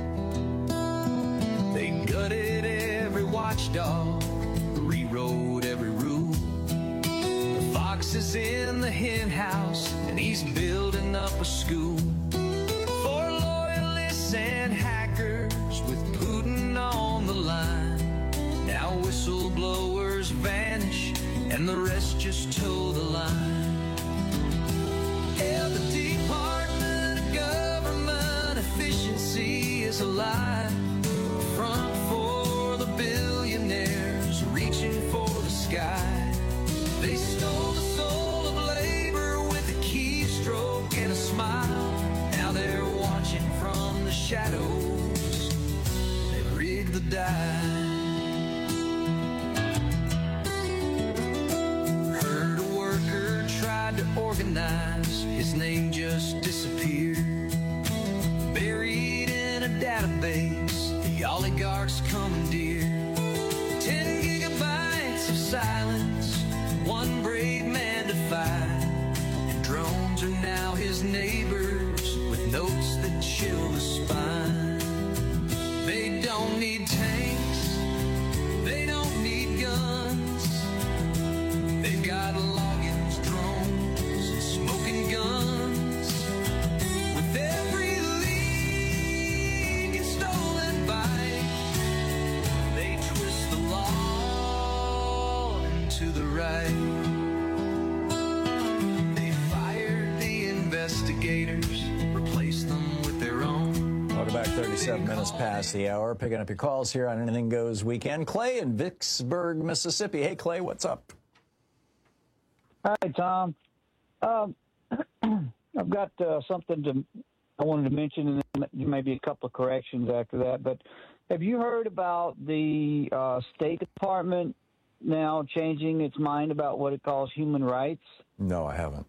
They gutted every watchdog, rewrote every rule. The fox is in the hen house, and he's building up a school for loyalists and hackers with Putin on the line. Now whistleblowers vanish, and the rest just toe the line. Yeah, the Department of Government Efficiency is a lie. Front for the billionaires reaching for the sky. They stole the soul of labor with a keystroke and a smile. Now they're watching from the shadows. They've rigged the die. Organize, his name just disappeared. Buried in a database, the oligarchs commandeer. Ten gigabytes of silence, one brave man defied. And drones are now his neighbors with notes that chill the spine. They don't need tanks, they don't need guns. They've got logins, drones, and smoking guns. With every leak and stolen bike, they twist the law into the right. They fired the investigators, replaced them with their own. Welcome back, thirty-seven minutes past the hour. Picking up your calls here on Anything Goes Weekend. Clay in Vicksburg, Mississippi. Hey, Clay, what's up? Hi, Tom. Um, I've got uh, something to I wanted to mention, and then maybe a couple of corrections after that. But have you heard about the uh, State Department now changing its mind about what it calls human rights? No, I haven't.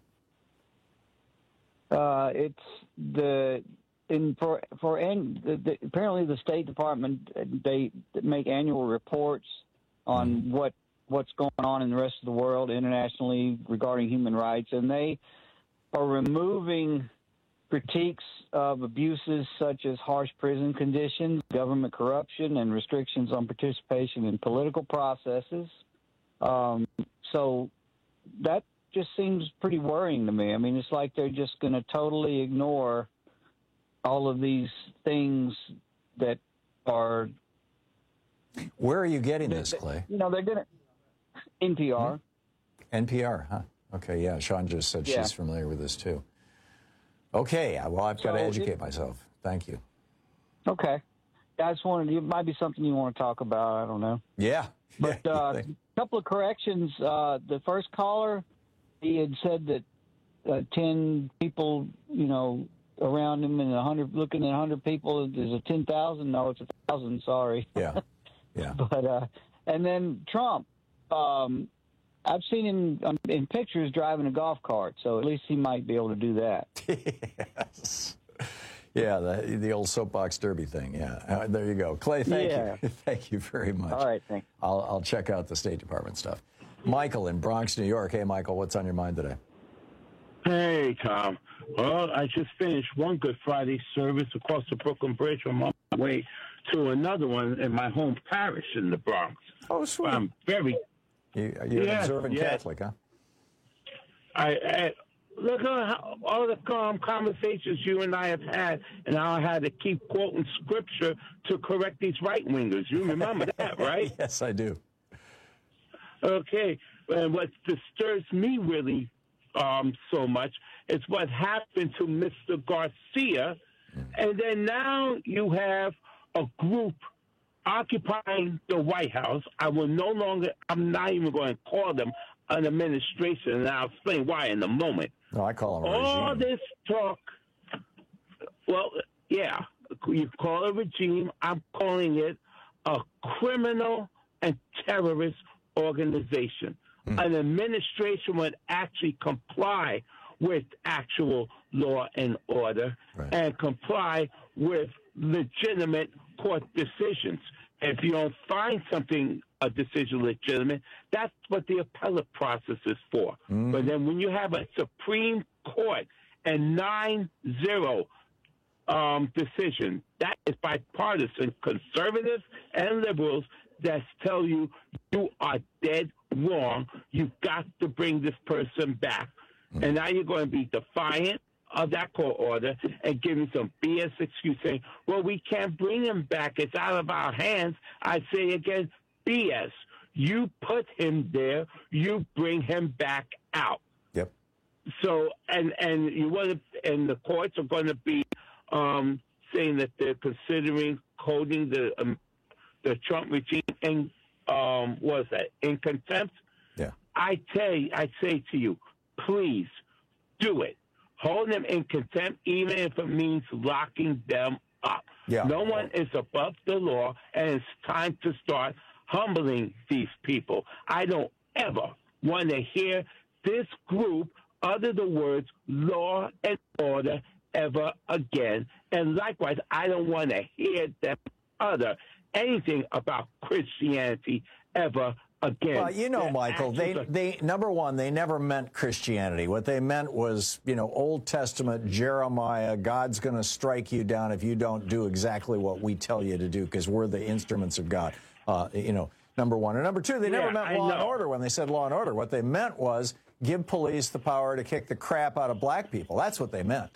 Uh, it's the in for for and the, the, apparently the State Department, they make annual reports on mm. what. what's going on in the rest of the world internationally regarding human rights, and they are removing critiques of abuses such as harsh prison conditions, government corruption, and restrictions on participation in political processes. Um, so that just seems pretty worrying to me. I mean, it's like they're just going to totally ignore all of these things that are... Where are you getting this, Clay? You know, they're going to... N P R. N P R, huh? Okay, yeah. Sean just said Yeah. she's familiar with this, too. Okay, well, I've got to So educate it- myself. Thank you. Okay. I just wanted, it might be something you want to talk about. I don't know. Yeah. But a uh, couple of corrections. Uh, the first caller, he had said that uh, ten people, you know, around him and one hundred, looking at one hundred people is a ten thousand. No, it's one thousand. Sorry. Yeah. Yeah. But, uh, and then Trump, um, I've seen him um, in pictures driving a golf cart, so at least he might be able to do that. Yes. Yeah, the, the old soapbox derby thing. Yeah, uh, there you go. Clay, thank Yeah. you. Thank you very much. All right, thanks. I'll, I'll check out the State Department stuff. Michael in Bronx, New York. Hey, Michael, what's on your mind today? Hey, Tom. Well, I just finished one Good Friday service across the Brooklyn Bridge on my way to another one in my home parish in the Bronx. Oh, sweet. I'm very... You, you're an Yes, observant yes. Catholic, huh? I, I look at how, all the um, conversations you and I have had, and how I had to keep quoting scripture to correct these right wingers. You remember that, right? Yes, I do. Okay, and what disturbs me really um, so much is what happened to Mister Garcia, and then now you have a group occupying the White House. I will no longer, I'm not even going to call them an administration, and I'll explain why in a moment. No, I call them a All regime. this talk, well, yeah, you call it a regime. I'm calling it a criminal and terrorist organization. Hmm. An administration would actually comply with actual law and order and comply with legitimate court decisions. If you don't find something, a decision legitimate, that's what the appellate process is for. Mm. But then when you have a Supreme Court and nine zero um, decision, that is bipartisan, conservatives and liberals that tell you you are dead wrong. You've got to bring this person back. Mm. And now you're going to be defiant of that court order and giving some B S excuse saying, well, we can't bring him back. It's out of our hands. I say again, B S. You put him there. You bring him back out. Yep. So, and, and you want to, and the courts are going to be um, saying that they're considering holding the, um, the Trump regime in, um, what is that, in contempt? Yeah. I tell you, I say to you, please do it. Hold them in contempt, even if it means locking them up. Yeah. No one is above the law, and it's time to start humbling these people. I don't ever want to hear this group utter the words law and order ever again. And likewise, I don't want to hear them utter anything about Christianity ever again. Well, you know, Their Michael, they, actions are- they number one, they never meant Christianity. What they meant was, you know, Old Testament Jeremiah, God's going to strike you down if you don't do exactly what we tell you to do because we're the instruments of God. Uh, you know, number one. And number two, they never Yeah, meant I law and know. order when they said law and order. What they meant was give police the power to kick the crap out of black people. That's what they meant.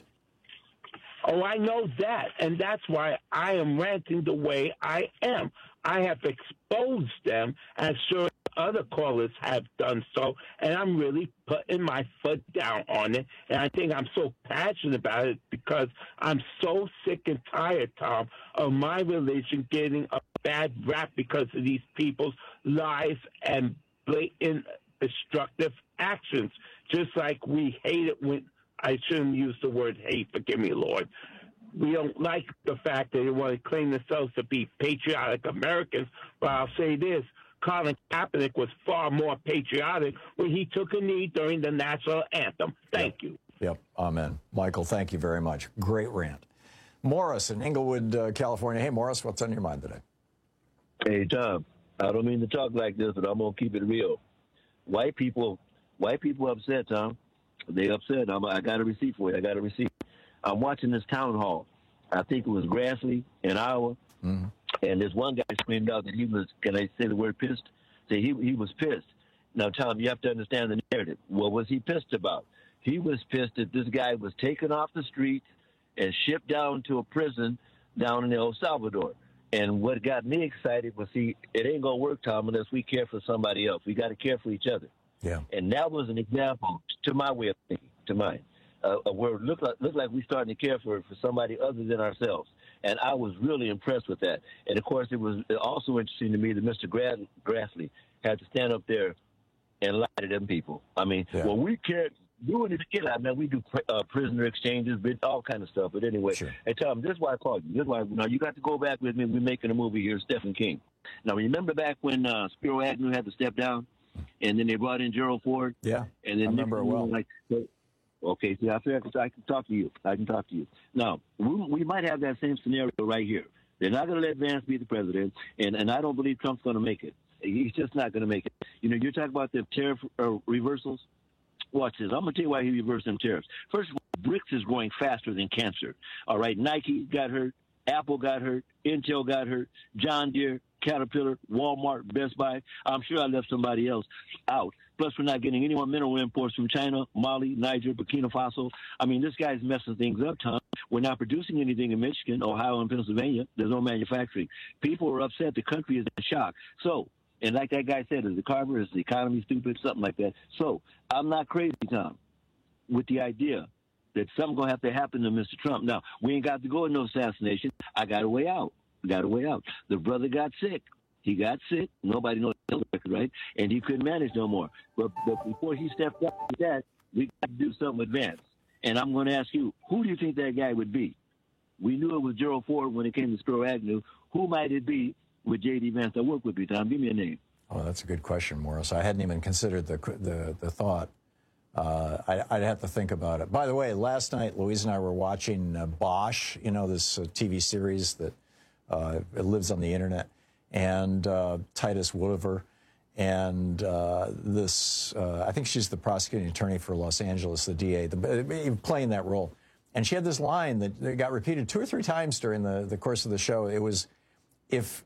Oh, I know that, and that's why I am ranting the way I am. I have exposed them, as sure other callers have done so, and I'm really putting my foot down on it. And I think I'm so passionate about it because I'm so sick and tired, Tom, of my religion getting a bad rap because of these people's lies and blatant destructive actions. Just like we hate it when I shouldn't use the word hate, forgive me, Lord. We don't like the fact that they want to claim themselves to be patriotic Americans, but I'll say this. Colin Kaepernick was far more patriotic when he took a knee during the national anthem. Thank you. Yep. Amen. Michael, thank you very much. Great rant. Morris in Inglewood, uh, California. Hey, Morris, what's on your mind today? Hey, Tom, I don't mean to talk like this, but I'm going to keep it real. White people, white people upset, Tom. They upset. I'm, I got a receipt for you. I got a receipt. I'm watching this town hall. I think it was Grassley in Iowa. Mm-hmm. And this one guy screamed out that he was, can I say the word pissed? Say he, he was pissed. Now, Tom, you have to understand the narrative. What was he pissed about? He was pissed that this guy was taken off the street and shipped down to a prison down in El Salvador. And what got me excited was, see, it ain't going to work, Tom, unless we care for somebody else. We got to care for each other. Yeah. And that was an example, to my way of thinking, to mine, uh, where it looked like, looked like we starting to care for, for somebody other than ourselves. And I was really impressed with that. And, of course, it was also interesting to me that Mister Grad- Grassley had to stand up there and lie to them people. I mean, yeah. well, we can't do anything. I mean, we do uh, prisoner exchanges, all kind of stuff. But anyway, sure. Hey, Tom, this is why I called you. This is why, now, you got to go back with me. We're making a movie here, Stephen King. Now, remember back when uh, Spiro Agnew had to step down? And then they brought in Gerald Ford? Yeah, and then I remember it well. Like, okay, see, I feel like I can talk to you. I can talk to you. Now, we, we might have that same scenario right here. They're not going to let Vance be the president, and, and I don't believe Trump's going to make it. He's just not going to make it. You know, you're talking about the tariff uh, reversals. Watch this. I'm going to tell you why he reversed them tariffs. First of all, bricks is growing faster than cancer. All right, Nike got hurt. Apple got hurt. Intel got hurt. John Deere, Caterpillar, Walmart, Best Buy. I'm sure I left somebody else out. Plus, we're not getting any more mineral imports from China, Mali, Niger, Burkina Faso. I mean, this guy's messing things up, Tom. We're not producing anything in Michigan, Ohio, and Pennsylvania. There's no manufacturing. People are upset. The country is in shock. So, and like that guy said, is the Carver, is the economy stupid, something like that. So, I'm not crazy, Tom, with the idea that something's going to have to happen to Mister Trump. Now, we ain't got to go in no assassination. I got a way out. Got a way out. The brother got sick. He got sick. Nobody knows the record, right? And he couldn't manage no more. But, but before he stepped up with that, we got to do something advanced. And I'm going to ask you, who do you think that guy would be? We knew it was Gerald Ford when it came to Spiro Agnew. Who might it be with J D. Vance? I work with you, Tom. Give me a name. Oh, that's a good question, Morris. I hadn't even considered the the, the thought. Uh, I, I'd have to think about it. By the way, last night, Louise and I were watching uh, Bosch, you know, this uh, T V series that uh, it lives on the internet, and uh, Titus Woodiver, and uh, this, uh, I think she's the prosecuting attorney for Los Angeles, the D A, the, playing that role. And she had this line that, that got repeated two or three times during the, the course of the show. It was, if,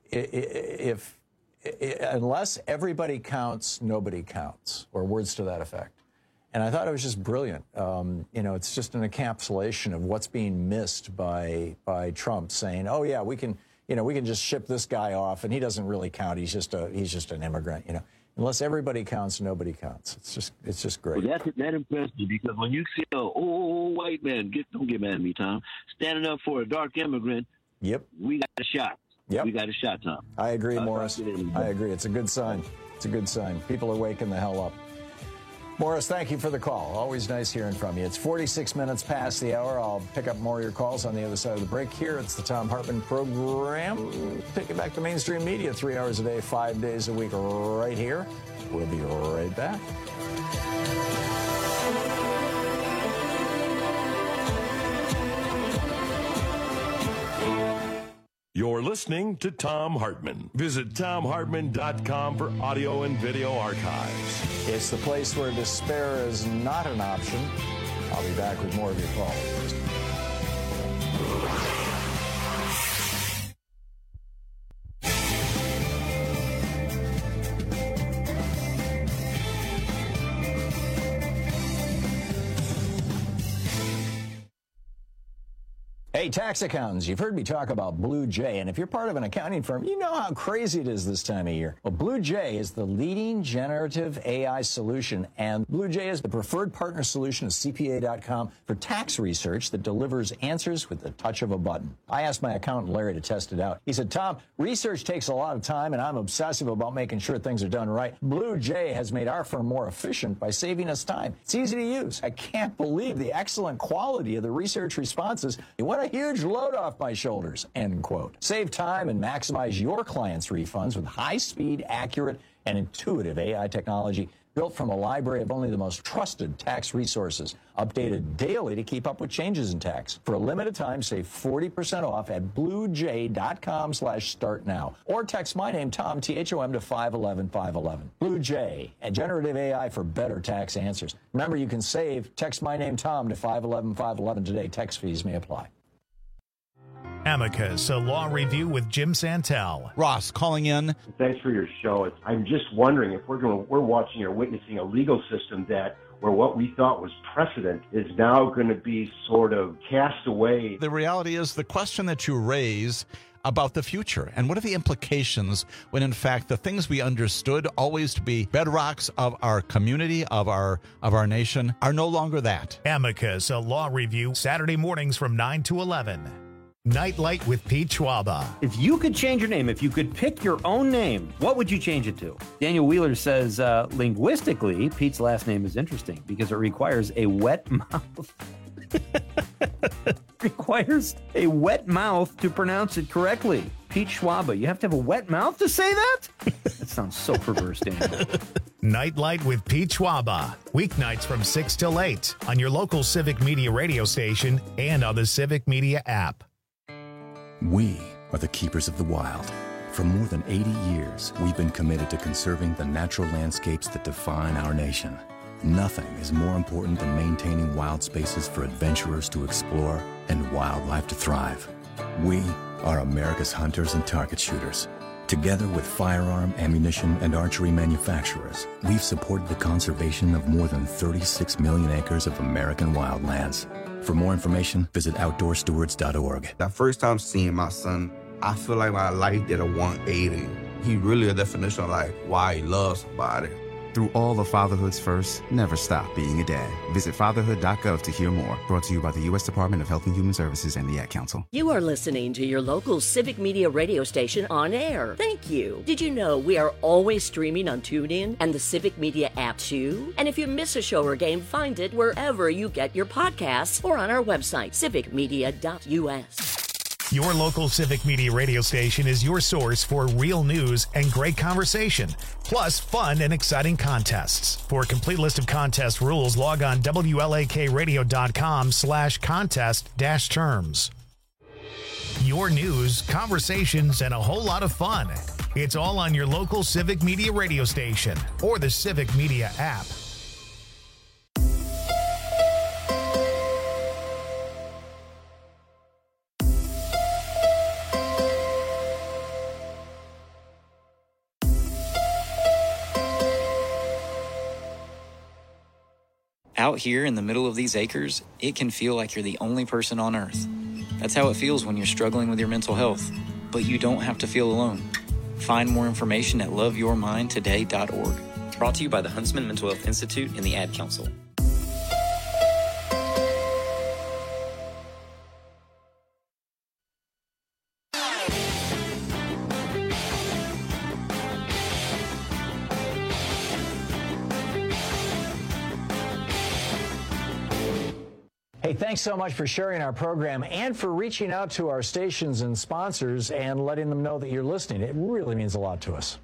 if, if, unless everybody counts, nobody counts, or words to that effect. And I thought it was just brilliant. Um, you know, it's just an encapsulation of what's being missed by by Trump saying, "Oh yeah, we can, you know, we can just ship this guy off, and he doesn't really count. He's just a he's just an immigrant." You know, unless everybody counts, nobody counts. It's just it's just great. Well, that that impressed me because when you see a old white man, get don't get mad at me, Tom, standing up for a dark immigrant. Yep, we got a shot. Yep, we got a shot, Tom. I agree, uh, Morris. I agree. It's a good sign. It's a good sign. People are waking the hell up. Morris, thank you for the call. Always nice hearing from you. It's forty-six minutes past the hour. I'll pick up more of your calls on the other side of the break. Here, it's the Tom Hartman program. Take it back to mainstream media three hours a day, five days a week, right here. We'll be right back. You're listening to Tom Hartman. Visit tom hartman dot com for audio and video archives. It's the place where despair is not an option. I'll be back with more of your calls. Hey, tax accountants, you've heard me talk about Blue Jay, and if you're part of an accounting firm, you know how crazy it is this time of year. Well, Blue Jay is the leading generative A I solution, and Blue Jay is the preferred partner solution of C P A dot com for tax research that delivers answers with the touch of a button. I asked my accountant, Larry, to test it out. He said, Tom, research takes a lot of time, and I'm obsessive about making sure things are done right. Blue Jay has made our firm more efficient by saving us time. It's easy to use. I can't believe the excellent quality of the research responses. What a huge load off my shoulders, end quote. Save time and maximize your clients' refunds with high-speed, accurate, and intuitive A I technology built from a library of only the most trusted tax resources, updated daily to keep up with changes in tax. For a limited time, save forty percent off at blue jay dot com slash start now. Or text my name, Tom, T H O M, to five one one five one one. Blue Jay, and generative A I for better tax answers. Remember, you can save. Text my name, Tom, to five one one five one one today. Text fees may apply. Amicus, a law review with Jim Santel. Ross calling in. Thanks for your show. It's, I'm just wondering if we're going, we're watching or witnessing a legal system that where what we thought was precedent is now going to be sort of cast away. The reality is the question that you raise, about the future? And what are the implications when, in fact, the things we understood always to be bedrocks of our community, of our of our nation, are no longer that? Amicus, a law review, Saturday mornings from nine to eleven. Nightlight with Pete Schwaba. If you could change your name, if you could pick your own name, what would you change it to? Daniel Wheeler says, uh, linguistically, Pete's last name is interesting because it requires a wet mouth. requires a wet mouth to pronounce it correctly. Pete Schwaba. You have to have a wet mouth to say that? That sounds so perverse, Daniel. Nightlight with Pete Schwaba. Weeknights from six till eight on your local Civic Media radio station and on the Civic Media app. We are the keepers of the wild. For more than eighty years, we've been committed to conserving the natural landscapes that define our nation. Nothing is more important than maintaining wild spaces for adventurers to explore and wildlife to thrive. We are America's hunters and target shooters. Together with firearm, ammunition, and archery manufacturers, we've supported the conservation of more than thirty-six million acres of American wildlands. For more information, visit outdoor stewards dot org. The first time seeing my son, I feel like my life did a one eighty. He really a definition of like why he loves somebody. Through all of fatherhood's first, never stop being a dad. Visit fatherhood dot gov to hear more. Brought to you by the U S Department of Health and Human Services and the Ad Council. You are listening to your local Civic Media radio station on air. Thank you. Did you know we are always streaming on TuneIn and the Civic Media app too? And if you miss a show or game, find it wherever you get your podcasts or on our website, civic media dot U S. Your local Civic Media radio station is your source for real news and great conversation, plus fun and exciting contests. For a complete list of contest rules, log on W L A K radio dot com slash contest dash terms. Your news, conversations, and a whole lot of fun. It's all on your local Civic Media radio station or the Civic Media app. Out here in the middle of these acres, it can feel like you're the only person on Earth. That's how it feels when you're struggling with your mental health. But you don't have to feel alone. Find more information at love your mind today dot org. Brought to you by the Huntsman Mental Health Institute and the Ad Council. Hey, thanks so much for sharing our program and for reaching out to our stations and sponsors and letting them know that you're listening. It really means a lot to us.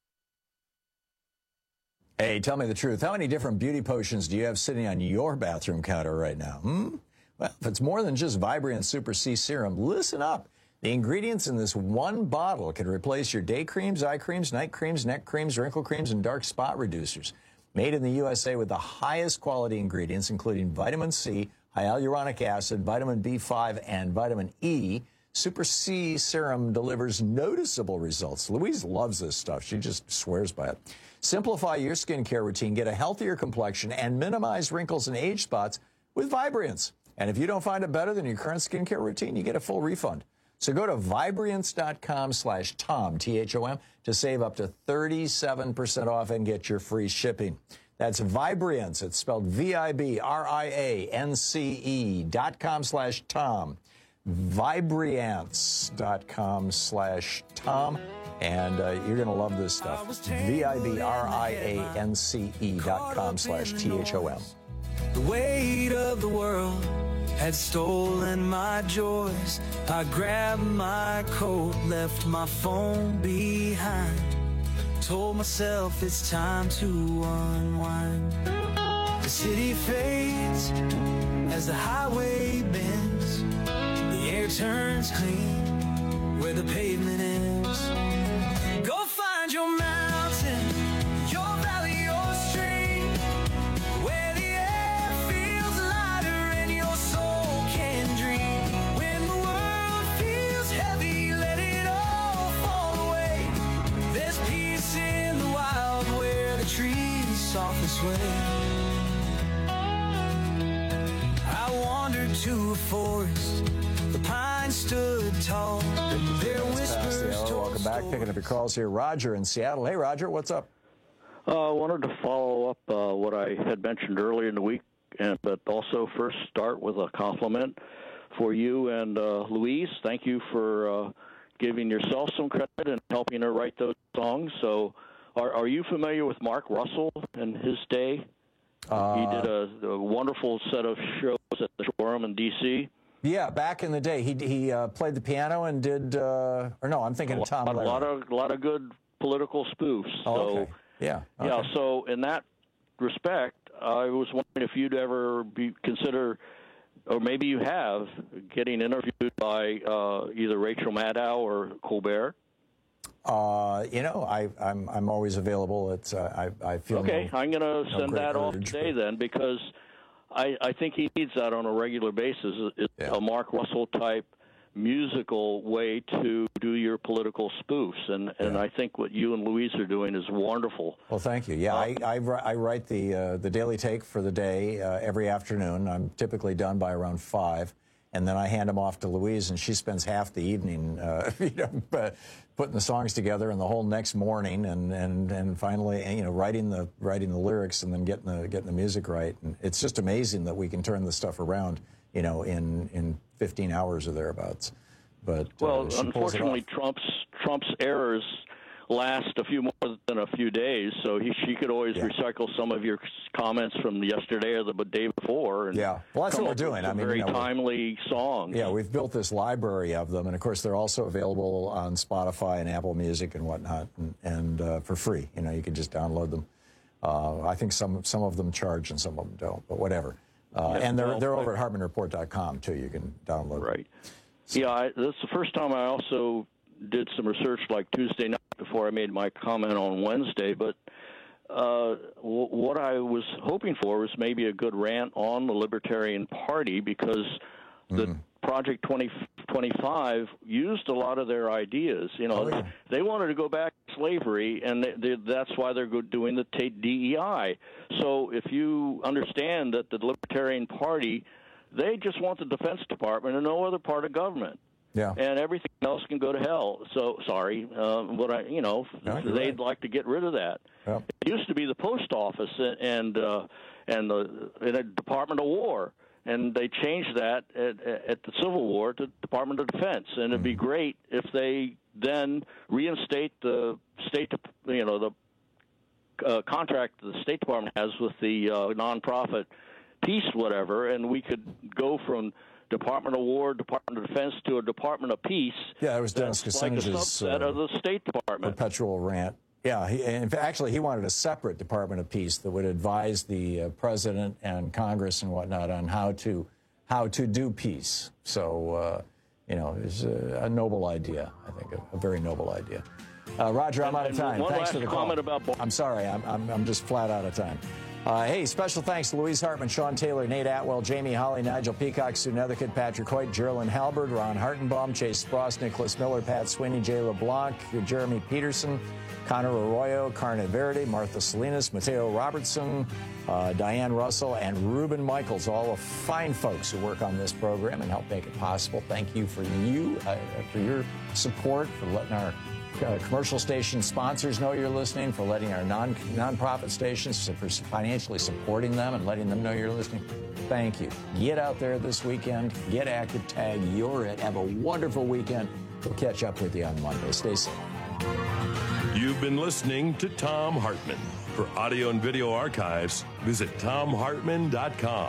Hey, tell me the truth. How many different beauty potions do you have sitting on your bathroom counter right now? Hmm? Well, if it's more than just Vibrant Super C Serum, listen up. The ingredients in this one bottle can replace your day creams, eye creams, night creams, neck creams, wrinkle creams, and dark spot reducers. Made in the U S A with the highest quality ingredients, including vitamin C, hyaluronic acid, vitamin B five, and vitamin E, Super C Serum delivers noticeable results. Louise loves this stuff. She just swears by it. Simplify your skincare routine, get a healthier complexion, and minimize wrinkles and age spots with Vibriance. And if you don't find it better than your current skincare routine, you get a full refund. So go to Vibriance dot com slash Tom, T H O M, to save up to thirty-seven percent off and get your free shipping. That's Vibriance. It's spelled V I B R I A N C E dot com slash Tom. Vibriance dot com slash Tom. And uh, you're going to love this stuff. V I B R I A N C E dot com slash T H O M. The weight of the world had stolen my joys. I grabbed my coat, left my phone behind. Told myself it's time to unwind. The city fades as the highway bends. The air turns clean where the pavement ends. Go find your mountain, your valley, your stream, where the air feels lighter and your soul can dream. When the world feels heavy, let it all fall away. There's peace in the wild where the trees softly sway. I wandered to a forest, the pine line stood tall. Their whispers Seattle. told Welcome back. Picking up your calls here. Roger in Seattle. Hey, Roger, what's up? Uh, I wanted to follow up uh, what I had mentioned earlier in the week, and but also first start with a compliment for you and uh, Louise. Thank you for uh, giving yourself some credit and helping her write those songs. So are, are you familiar with Mark Russell and his day? Uh, he did a, a wonderful set of shows at the Shoreham in D C Yeah, back in the day, he he uh, played the piano and did. Uh, or no, I'm thinking a of Tom. lot, a lot of a lot of good political spoofs. Oh, so, okay. Yeah. Okay. Yeah. So in that respect, I was wondering if you'd ever be consider, or maybe you have, getting interviewed by uh, either Rachel Maddow or Colbert. Uh, you know, I, I'm I'm always available. It's uh, I I feel Okay, no, I'm going to no send great that off courage, today then, because I, I think he needs that on a regular basis. It's Yeah. a Mark Russell type musical way to do your political spoofs, and, and I think what you and Louise are doing is wonderful. Well, thank you. Yeah, I, I, wri- I write the uh, the daily take for the day uh, every afternoon. I'm typically done by around five, and then I hand them off to Louise, and she spends half the evening, uh, you know, but putting the songs together, and the whole next morning, and, and, and finally, you know, writing the writing the lyrics, and then getting the getting the music right. And it's just amazing that we can turn this stuff around, you know, in in fifteen hours or thereabouts. But Well, uh, she pulls it unfortunately, off. Trump's Trump's errors last a few more than a few days, so he she could always recycle some of your comments from yesterday or the day before. And Yeah, well, that's come what we're up with doing. some I mean, very you know, we're- timely songs. Yeah, we've built this library of them, and of course they're also available on Spotify and Apple Music and whatnot, and, and uh, for free. You know, you can just download them. Uh, I think some some of them charge and some of them don't, but whatever. Uh, Yeah, and they're well, they're over at Hartman Report dot com too. You can download them. Right. Yeah, I, that's the first time I also did some research like Tuesday night before I made my comment on Wednesday. But uh, w- what I was hoping for was maybe a good rant on the Libertarian Party, because the Project twenty twenty-five used a lot of their ideas. You know, Oh, yeah. they wanted to go back to slavery, and they, they, that's why they're go- doing the t- D E I. So if you understand that the Libertarian Party, they just want the Defense Department and no other part of government. Yeah. And everything else can go to hell. So sorry, uh, but I, you know, No, you're they'd right. like to get rid of that. Yep. It used to be the post office and uh, and the, and the Department of War, and they changed that at, at the Civil War to Department of Defense. And it'd be great if they then reinstate the state, you know, the uh, contract the State Department has with the uh, nonprofit peace, whatever, and we could go from Department of War, Department of Defense to a Department of Peace. Yeah, it was Dennis that's like a Kucinge's subset uh, of the State Department. perpetual rant. Yeah, he, in fact, actually, he wanted a separate Department of Peace that would advise the uh, president and Congress and whatnot on how to how to do peace. So, uh, you know, it's a, a noble idea. I think a, a very noble idea. Uh, Roger, I'm And- out of and time. one Thanks last for the comment call. about- I'm sorry, I'm, I'm I'm just flat out of time. Uh, hey, special thanks to Louise Hartman, Sean Taylor, Nate Atwell, Jamie Holly, Nigel Peacock, Sue Nethercutt, Patrick Hoyt, Geraldine Halberd, Ron Hartenbaum, Chase Spross, Nicholas Miller, Pat Sweeney, Jay LeBlanc, Jeremy Peterson, Connor Arroyo, Carne Verde, Martha Salinas, Mateo Robertson, uh, Diane Russell, and Ruben Michaels, all the fine folks who work on this program and help make it possible. Thank you for you, uh, for your support, for letting our Uh, commercial station sponsors know you're listening, for letting our non nonprofit stations, for financially supporting them and letting them know you're listening. Thank you. Get out there this weekend. Get active. Tag You're It. Have a wonderful weekend. We'll catch up with you on Monday. Stay safe. You've been listening to Tom Hartman. For audio and video archives, visit tom hartman dot com.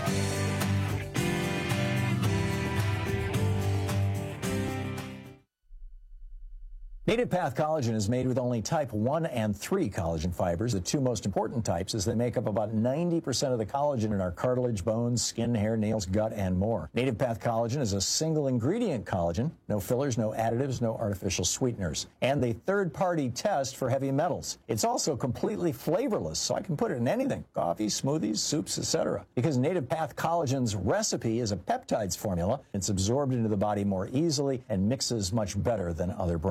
Native Path Collagen is made with only type one and three collagen fibers, the two most important types, as they make up about ninety percent of the collagen in our cartilage, bones, skin, hair, nails, gut, and more. Native Path Collagen is a single ingredient collagen, no fillers, no additives, no artificial sweeteners, and a third-party test for heavy metals. It's also completely flavorless, so I can put it in anything, coffee, smoothies, soups, et cetera. Because Native Path Collagen's recipe is a peptides formula, it's absorbed into the body more easily and mixes much better than other brands. No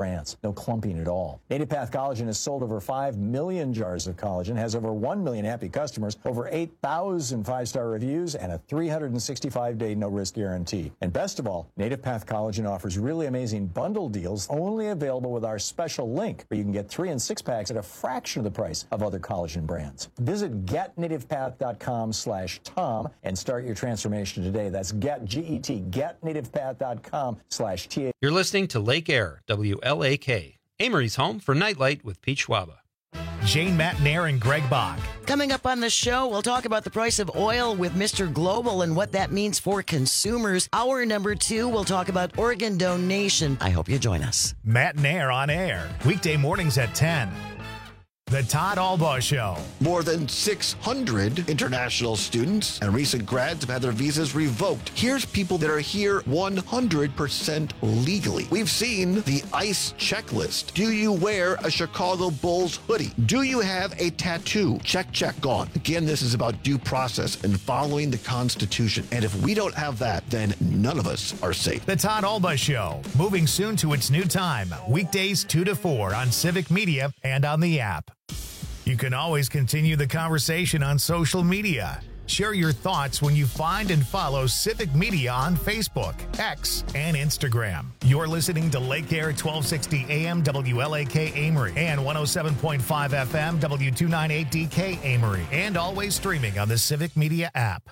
no clumping at all. Native Path Collagen has sold over five million jars of collagen, has over one million happy customers, over eight thousand five-star reviews, and a three hundred sixty-five day no-risk guarantee. And best of all, Native Path Collagen offers really amazing bundle deals only available with our special link, where you can get three and six packs at a fraction of the price of other collagen brands. Visit getnativepath.com slash Tom and start your transformation today. That's get, G E T, getnativepath.com slash T A. You're listening to Lake Air, W L A K, Amory's home for Nightlight with Pete Schwaba. Jane Matnair and Greg Bach. Coming up on the show, we'll talk about the price of oil with Mister Global and what that means for consumers. Hour number two, we'll talk about organ donation. I hope you join us. Matnair on air, weekday mornings at ten. The Todd Albaugh Show. More than six hundred international students and recent grads have had their visas revoked. Here's people that are here one hundred percent legally. We've seen the ICE checklist. Do you wear a Chicago Bulls hoodie? Do you have a tattoo? Check, check, gone. Again, this is about due process and following the Constitution. And if we don't have that, then none of us are safe. The Todd Albaugh Show, moving soon to its new time, weekdays two to four on Civic Media and on the app. You can always continue the conversation on social media. Share your thoughts when you find and follow Civic Media on Facebook, X, and Instagram. You're listening to Lake Air twelve sixty A M W L A K Amory and one oh seven point five F M W two ninety-eight D K Amory, and always streaming on the Civic Media app.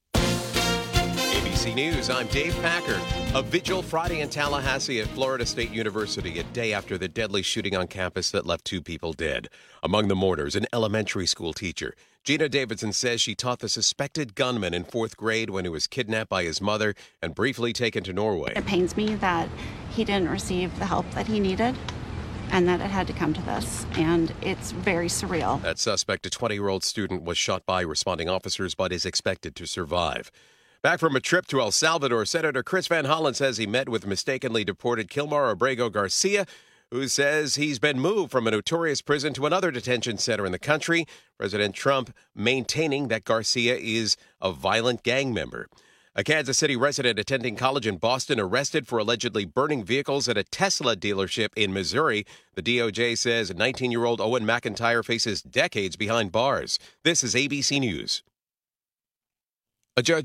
A B C News, I'm Dave Packard. A vigil Friday in Tallahassee at Florida State University, a day after the deadly shooting on campus that left two people dead. Among the mourners, an elementary school teacher. Gina Davidson says she taught the suspected gunman in fourth grade when he was kidnapped by his mother and briefly taken to Norway. It pains me that he didn't receive the help that he needed and that it had to come to this, and it's very surreal. That suspect, a twenty-year-old student, was shot by responding officers but is expected to survive. Back from a trip to El Salvador, Senator Chris Van Hollen says he met with mistakenly deported Kilmar Abrego Garcia, who says he's been moved from a notorious prison to another detention center in the country. President Trump maintaining that Garcia is a violent gang member. A Kansas City resident attending college in Boston arrested for allegedly burning vehicles at a Tesla dealership in Missouri. The D O J says nineteen-year-old Owen McIntyre faces decades behind bars. This is A B C News. A judge